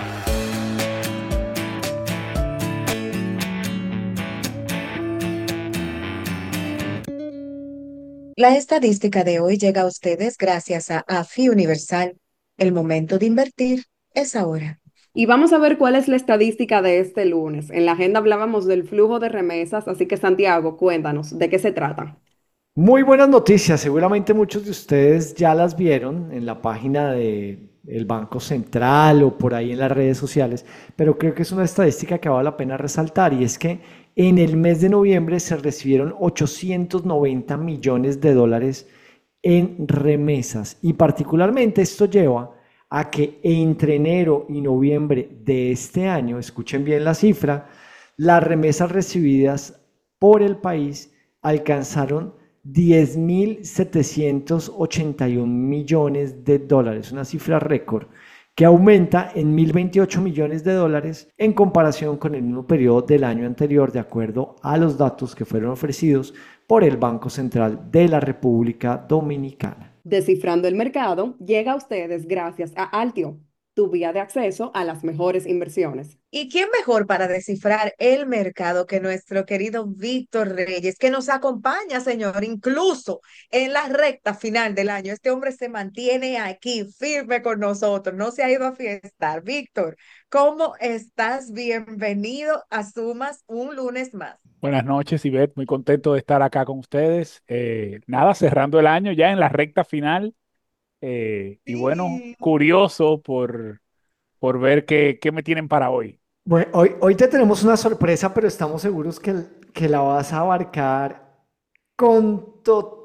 la estadística de hoy llega a ustedes gracias a AFI Universal. El momento de invertir es ahora. Y vamos a ver cuál es la estadística de este lunes. En la agenda hablábamos del flujo de remesas, así que Santiago, cuéntanos, ¿de qué se trata? Muy buenas noticias, seguramente muchos de ustedes ya las vieron en la página del Banco Central o por ahí en las redes sociales, pero creo que es una estadística que vale la pena resaltar y es que en el mes de noviembre se recibieron 890 millones de dólares en remesas y particularmente esto lleva a que entre enero y noviembre de este año, escuchen bien la cifra, las remesas recibidas por el país alcanzaron 10.781 millones de dólares, una cifra récord que aumenta en 1.028 millones de dólares en comparación con el mismo periodo del año anterior, de acuerdo a los datos que fueron ofrecidos por el Banco Central de la República Dominicana. Descifrando el mercado llega a ustedes gracias a Altio, tu vía de acceso a las mejores inversiones. ¿Y quién mejor para descifrar el mercado que nuestro querido Víctor Reyes, que nos acompaña, señor, incluso en la recta final del año? Este hombre se mantiene aquí firme con nosotros, no se ha ido a fiestar. Víctor, ¿cómo estás? Bienvenido a Sumas un lunes más. Buenas noches, Ivette, muy contento de estar acá con ustedes. Nada, cerrando el año ya en la recta final. Y bueno, curioso por ver qué me tienen para hoy. Bueno, hoy te tenemos una sorpresa, pero estamos seguros que la vas a abarcar con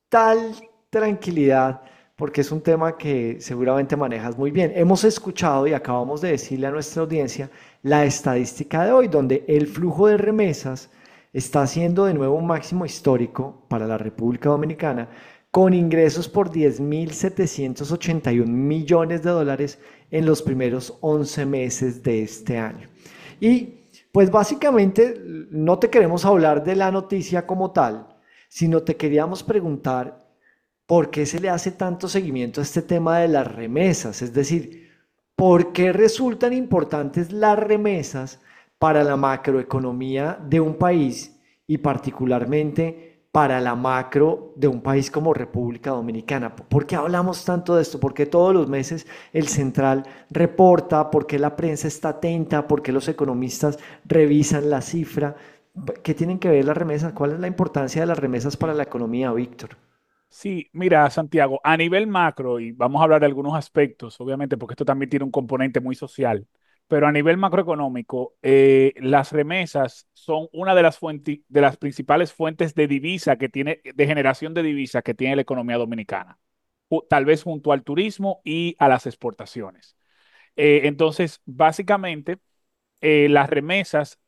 tal tranquilidad porque es un tema que seguramente manejas muy bien. Hemos escuchado y acabamos de decirle a nuestra audiencia la estadística de hoy, donde el flujo de remesas está haciendo de nuevo un máximo histórico para la República Dominicana, con ingresos por 10.781 millones de dólares en los primeros 11 meses de este año. Y pues básicamente no te queremos hablar de la noticia como tal, sino te queríamos preguntar por qué se le hace tanto seguimiento a este tema de las remesas, es decir, por qué resultan importantes las remesas para la macroeconomía de un país y particularmente para la macro de un país como República Dominicana. ¿Por qué hablamos tanto de esto? ¿Por qué todos los meses el Central reporta? ¿Por qué la prensa está atenta? ¿Por qué los economistas revisan la cifra? ¿Qué tienen que ver las remesas? ¿Cuál es la importancia de las remesas para la economía, Víctor? Sí, mira, Santiago, a nivel macro, y vamos a hablar de algunos aspectos, obviamente, porque esto también tiene un componente muy social, pero a nivel macroeconómico, las remesas son una de de las principales fuentes de divisa que tiene, de generación de divisa que tiene la economía dominicana, tal vez junto al turismo y a las exportaciones. Entonces, básicamente, las remesas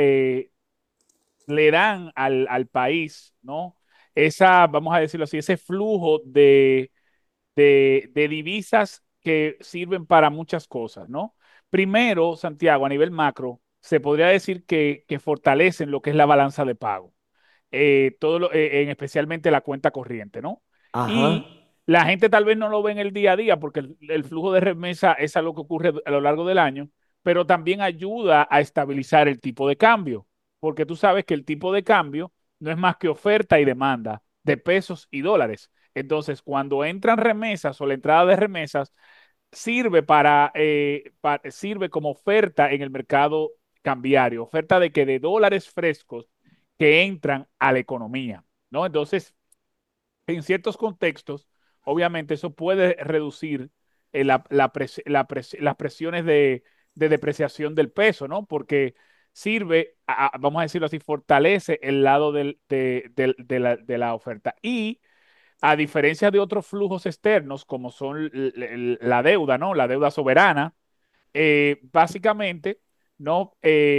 le dan al país, ¿no? Esa, vamos a decirlo así, ese flujo de divisas que sirven para muchas cosas, ¿no? Primero, Santiago, a nivel macro, se podría decir que fortalecen lo que es la balanza de pago, especialmente la cuenta corriente, ¿no? Ajá. Y la gente tal vez no lo ve en el día a día porque el flujo de remesa es algo que ocurre a lo largo del año, pero también ayuda a estabilizar el tipo de cambio, porque tú sabes que el tipo de cambio no es más que oferta y demanda de pesos y dólares. Entonces, cuando entran remesas o la entrada de remesas, sirve como oferta en el mercado cambiario, oferta de dólares frescos que entran a la economía, ¿no? Entonces, en ciertos contextos, obviamente eso puede reducir las presiones de depreciación del peso, ¿no? Porque sirve, vamos a decirlo así, fortalece el lado de la oferta. Y a diferencia de otros flujos externos, como son la deuda, ¿no? La deuda soberana, básicamente, ¿no?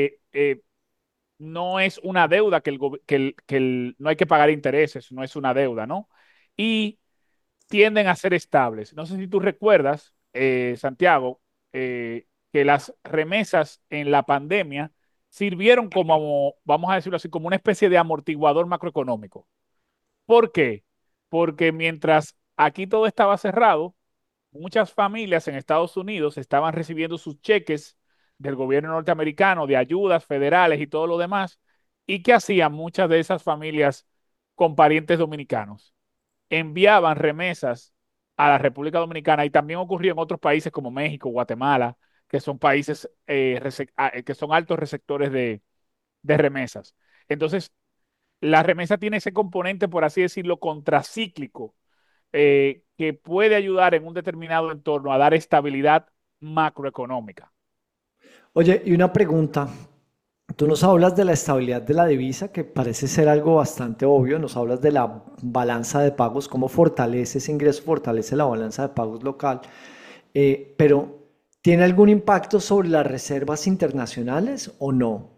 No es una deuda no hay que pagar intereses, no es una deuda, ¿no? Y tienden a ser estables. No sé si tú recuerdas, Santiago, que las remesas en la pandemia sirvieron como, vamos a decirlo así, como una especie de amortiguador macroeconómico. ¿Por qué? Porque mientras aquí todo estaba cerrado, muchas familias en Estados Unidos estaban recibiendo sus cheques del gobierno norteamericano de ayudas federales y todo lo demás. ¿Y qué hacían muchas de esas familias con parientes dominicanos? Enviaban remesas a la República Dominicana y también ocurrió en otros países como México, Guatemala, que son países que son altos receptores de remesas. Entonces, la remesa tiene ese componente, por así decirlo, contracíclico, que puede ayudar en un determinado entorno a dar estabilidad macroeconómica. Oye, y una pregunta. Tú nos hablas de la estabilidad de la divisa, que parece ser algo bastante obvio. Nos hablas de la balanza de pagos, cómo fortalece ese ingreso, fortalece la balanza de pagos local. Pero, ¿tiene algún impacto sobre las reservas internacionales o no?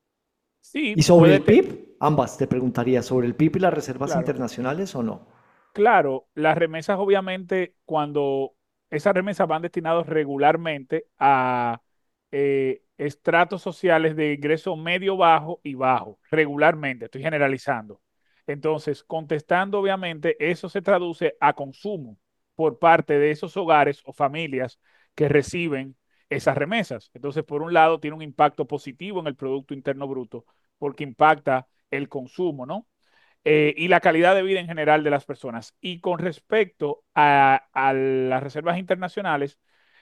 Sí, ¿Y sobre el PIB? Ambas, te preguntaría, ¿sobre el PIB y las reservas claro. internacionales o no? Claro, las remesas obviamente, cuando esas remesas van destinadas regularmente a estratos sociales de ingreso medio, bajo y bajo, regularmente, estoy generalizando. Entonces, contestando obviamente, eso se traduce a consumo por parte de esos hogares o familias que reciben esas remesas. Entonces, por un lado, tiene un impacto positivo en el Producto Interno Bruto porque impacta el consumo, ¿no? Y la calidad de vida en general de las personas. Y con respecto a las reservas internacionales,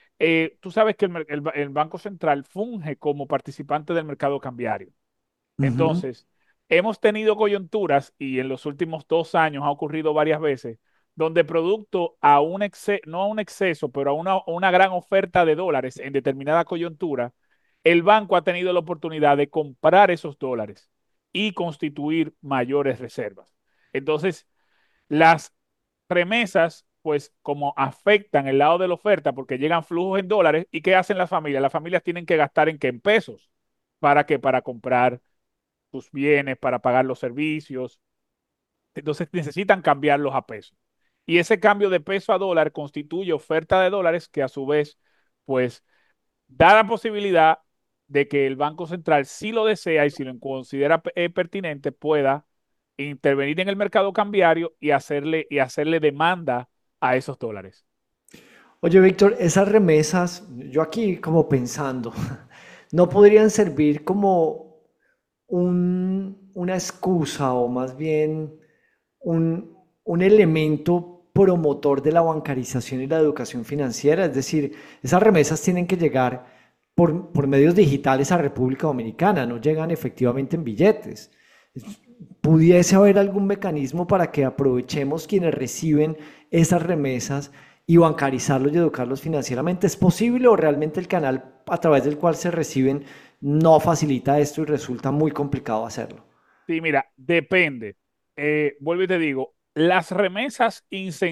tú sabes que el Banco Central funge como participante del mercado cambiario. Ujú. Entonces, hemos tenido coyunturas y en los últimos 2 años ha ocurrido varias veces, donde producto a un exceso, no a un exceso, pero a una gran oferta de dólares en determinada coyuntura, el banco ha tenido la oportunidad de comprar esos dólares y constituir mayores reservas. Entonces, Las remesas, pues como afectan el lado de la oferta porque llegan flujos en dólares, ¿y qué hacen las familias? Las familias tienen que gastar en qué, en pesos. ¿Para qué? Para comprar sus bienes, para pagar los servicios. Entonces necesitan cambiarlos a pesos. Y ese cambio de peso a dólar constituye oferta de dólares que a su vez, pues, da la posibilidad de que el Banco Central, si lo desea y si lo considera pertinente, pueda intervenir en el mercado cambiario y hacerle demanda a esos dólares. Oye, Víctor, esas remesas, yo aquí como pensando, ¿no podrían servir como una excusa o más bien un elemento promotor de la bancarización y la educación financiera? Es decir, esas remesas tienen que llegar por medios digitales a República Dominicana, no llegan efectivamente en billetes. ¿Pudiese haber algún mecanismo para que aprovechemos quienes reciben esas remesas y bancarizarlos y educarlos financieramente? ¿Es posible o realmente el canal a través del cual se reciben no facilita esto y resulta muy complicado hacerlo? Sí, mira, depende. Vuelvo y te digo, las remesas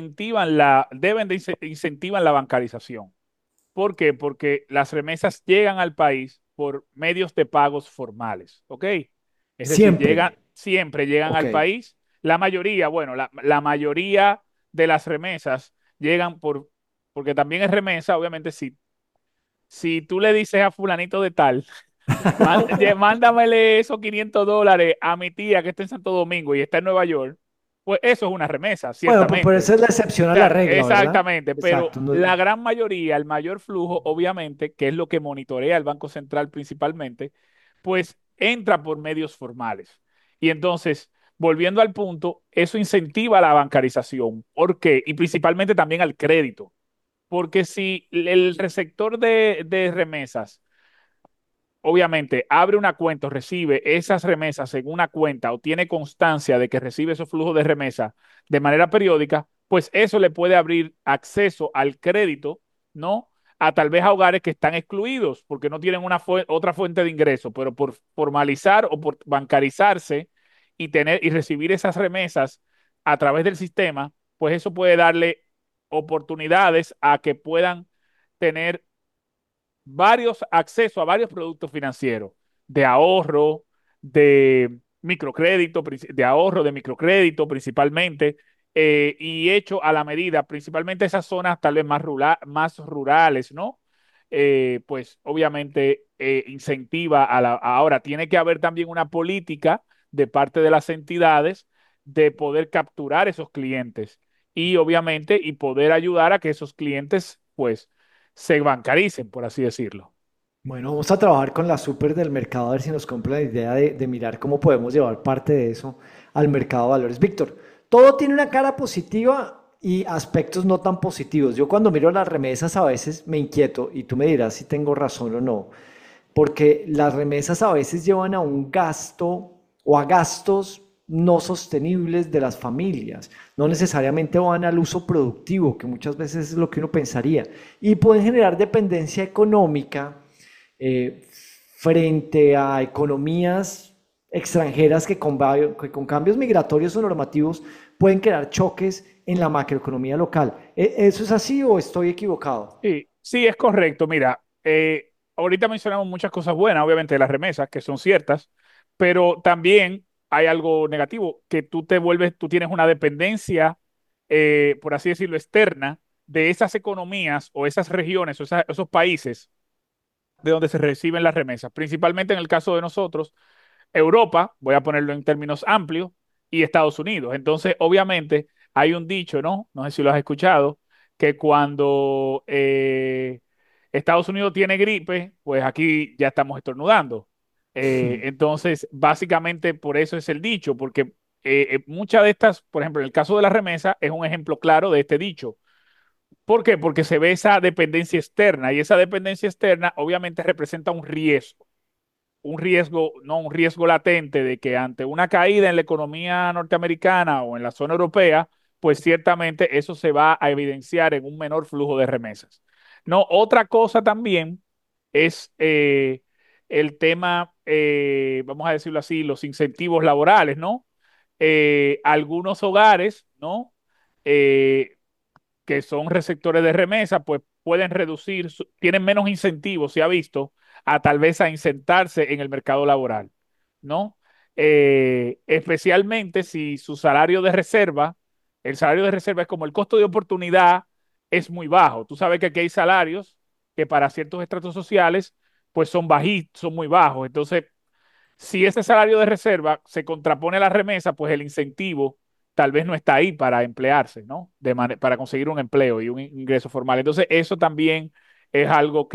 incentivan la bancarización. ¿Por qué? Porque las remesas llegan al país por medios de pagos formales, ¿ok? Es decir, Siempre. siempre llegan Ok. al país. La mayoría, bueno, la mayoría de las remesas llegan porque también es remesa, obviamente, si tú le dices a fulanito de tal, mándamele esos $500 a mi tía que está en Santo Domingo y está en Nueva York, pues eso es una remesa, Bueno, pero ciertamente. esa es la excepción O a la sea, regla, ¿verdad? exactamente, pero Exacto. la gran mayoría, el mayor flujo, obviamente, que es lo que monitorea el Banco Central principalmente, pues entra por medios formales. Y entonces, volviendo al punto, eso incentiva la bancarización. ¿Por qué? Y principalmente también al crédito. Porque si el receptor de remesas obviamente abre una cuenta o recibe esas remesas en una cuenta o tiene constancia de que recibe esos flujos de remesa de manera periódica, pues eso le puede abrir acceso al crédito, ¿no? A tal vez a hogares que están excluidos porque no tienen otra fuente de ingreso, pero por formalizar o por bancarizarse y tener y recibir esas remesas a través del sistema, pues eso puede darle oportunidades a que puedan tener varios acceso a varios productos financieros de ahorro, de microcrédito, de ahorro, de microcrédito principalmente, y hecho a la medida, principalmente esas zonas tal vez más rurales, ¿no? Pues obviamente incentiva ahora tiene que haber también una política de parte de las entidades de poder capturar esos clientes y obviamente y poder ayudar a que esos clientes pues se bancaricen, por así decirlo. Bueno, vamos a trabajar con la super del mercado a ver si nos compra la idea de mirar cómo podemos llevar parte de eso al mercado de valores. Víctor, todo tiene una cara positiva y aspectos no tan positivos. Yo cuando miro las remesas a veces me inquieto y tú me dirás si tengo razón o no, porque las remesas a veces llevan a un gasto o a gastos no sostenibles de las familias, no necesariamente van al uso productivo, que muchas veces es lo que uno pensaría, y pueden generar dependencia económica eh, frente a economías extranjeras que con cambios migratorios o normativos pueden crear choques en la macroeconomía local. ¿Eso es así o estoy equivocado? Sí, sí, es correcto. Mira, ahorita mencionamos muchas cosas buenas, obviamente, de las remesas, que son ciertas, pero también hay algo negativo, que tú tienes una dependencia, por así decirlo, externa de esas economías o esas regiones o esos países de donde se reciben las remesas, principalmente en el caso de nosotros Europa, voy a ponerlo en términos amplios, y Estados Unidos. Entonces, obviamente, hay un dicho, ¿no? No sé si lo has escuchado, que cuando Estados Unidos tiene gripe, pues aquí ya estamos estornudando. Entonces, básicamente por eso es el dicho, porque muchas de estas, por ejemplo, en el caso de la remesa, es un ejemplo claro de este dicho. ¿Por qué? Porque se ve esa dependencia externa y esa dependencia externa obviamente representa un riesgo, no un riesgo latente de que ante una caída en la economía norteamericana o en la zona europea, pues ciertamente eso se va a evidenciar en un menor flujo de remesas. No, otra cosa también es el tema, vamos a decirlo así, los incentivos laborales, ¿no? Algunos hogares, ¿no? Eh, que son receptores de remesa, pues pueden reducir, tienen menos incentivos, se ha visto, a tal vez a insertarse en el mercado laboral, ¿no? Especialmente si su salario de reserva, el salario de reserva es como el costo de oportunidad es muy bajo. Tú sabes que aquí hay salarios que para ciertos estratos sociales, pues son bajitos, son muy bajos. Entonces, si ese salario de reserva se contrapone a la remesa, pues el incentivo tal vez no está ahí para emplearse, ¿no? Para conseguir un empleo y un ingreso formal. Entonces, eso también es algo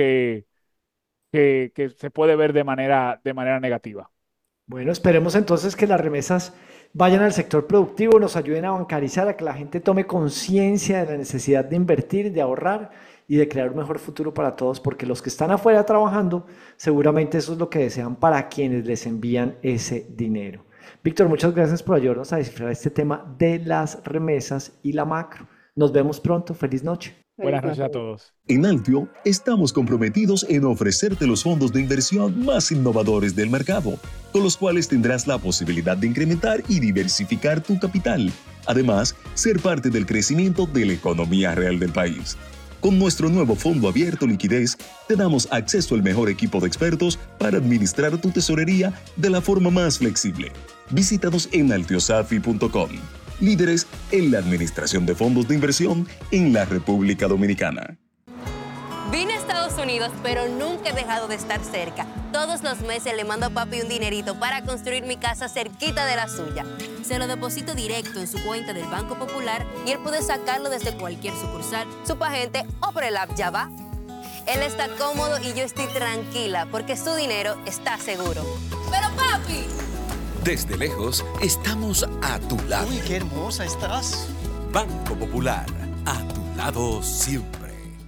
que se puede ver de manera negativa. Bueno, esperemos entonces que las remesas vayan al sector productivo, nos ayuden a bancarizar, a que la gente tome conciencia de la necesidad de invertir, de ahorrar y de crear un mejor futuro para todos, porque los que están afuera trabajando, seguramente eso es lo que desean para quienes les envían ese dinero. Víctor, muchas gracias por ayudarnos a descifrar este tema de las remesas y la macro. Nos vemos pronto. Feliz noche. Buenas noches a todos. En Altio estamos comprometidos en ofrecerte los fondos de inversión más innovadores del mercado, con los cuales tendrás la posibilidad de incrementar y diversificar tu capital. Además, ser parte del crecimiento de la economía real del país. Con nuestro nuevo fondo abierto liquidez, te damos acceso al mejor equipo de expertos para administrar tu tesorería de la forma más flexible. Visítanos en altiosafi.com. Líderes en la administración de fondos de inversión en la República Dominicana. Vine a Estados Unidos, pero nunca he dejado de estar cerca. Todos los meses le mando a papi un dinerito para construir mi casa cerquita de la suya. Se lo deposito directo en su cuenta del Banco Popular y él puede sacarlo desde cualquier sucursal, Superagente o por el app Ya Va. Él está cómodo y yo estoy tranquila porque su dinero está seguro. ¡Pero papi! Desde lejos, estamos a tu lado. Uy, qué hermosa estás. Banco Popular, a tu lado siempre.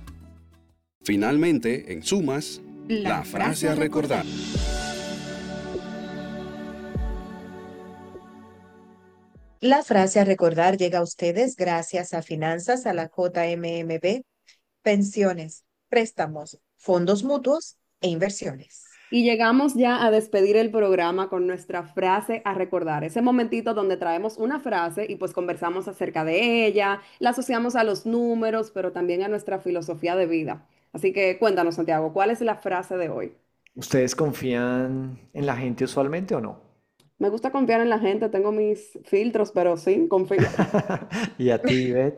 Finalmente, en sumas, la frase a recordar. La frase a recordar llega a ustedes gracias a Finanzas, a la JMMB, pensiones, préstamos, fondos mutuos e inversiones. Y llegamos ya a despedir el programa con nuestra frase a recordar, ese momentito donde traemos una frase y pues conversamos acerca de ella, la asociamos a los números, pero también a nuestra filosofía de vida. Así que cuéntanos, Santiago, ¿cuál es la frase de hoy? ¿Ustedes confían en la gente usualmente o no? Me gusta confiar en la gente, tengo mis filtros, pero sí, confío. ¿Y a ti, Beth?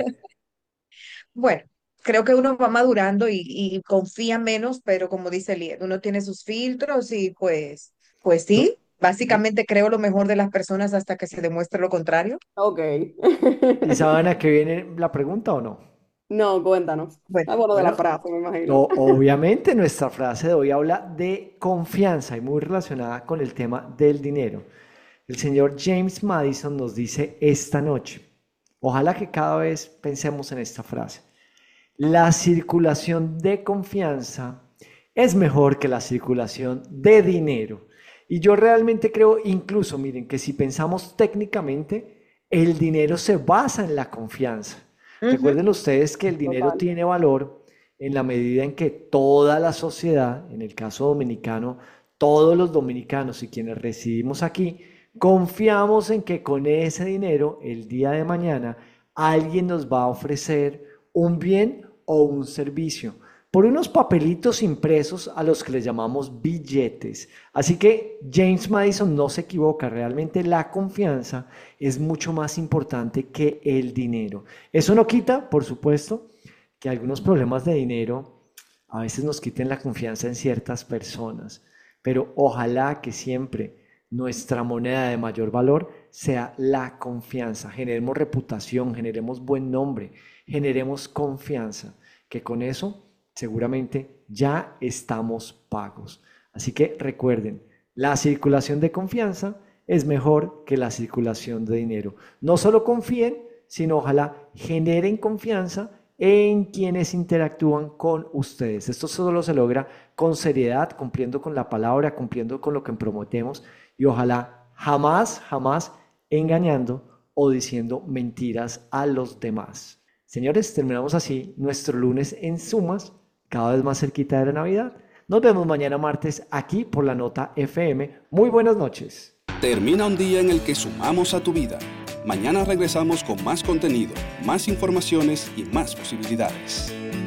Bueno, creo que uno va madurando y confía menos, pero como dice Lied, uno tiene sus filtros y pues sí, básicamente creo lo mejor de las personas hasta que se demuestre lo contrario. Ok. ¿Y saben a qué viene la pregunta o no? No, cuéntanos. Bueno, de la frase, me imagino. Obviamente nuestra frase de hoy habla de confianza y muy relacionada con el tema del dinero. El señor James Madison nos dice esta noche, ojalá que cada vez pensemos en esta frase. La circulación de confianza es mejor que la circulación de dinero. Y yo realmente creo, incluso, miren, que si pensamos técnicamente, el dinero se basa en la confianza. Recuerden ustedes que el dinero tiene valor en la medida en que toda la sociedad, en el caso dominicano, todos los dominicanos y quienes residimos aquí, confiamos en que con ese dinero, el día de mañana, alguien nos va a ofrecer un bien o un servicio por unos papelitos impresos a los que les llamamos billetes. Así que James Madison no se equivoca, realmente la confianza es mucho más importante que el dinero. Eso no quita, por supuesto, que algunos problemas de dinero a veces nos quiten la confianza en ciertas personas, pero ojalá que siempre nuestra moneda de mayor valor sea la confianza. Generemos reputación, generemos buen nombre, generemos confianza, que con eso seguramente ya estamos pagos. Así que recuerden, la circulación de confianza es mejor que la circulación de dinero. No solo confíen, sino ojalá generen confianza en quienes interactúan con ustedes. Esto solo se logra con seriedad, cumpliendo con la palabra, cumpliendo con lo que prometemos y ojalá jamás engañando o diciendo mentiras a los demás. Señores, terminamos así nuestro lunes en sumas, cada vez más cerquita de la Navidad. Nos vemos mañana martes aquí por la Nota FM. Muy buenas noches. Termina un día en el que sumamos a tu vida. Mañana regresamos con más contenido, más informaciones y más posibilidades.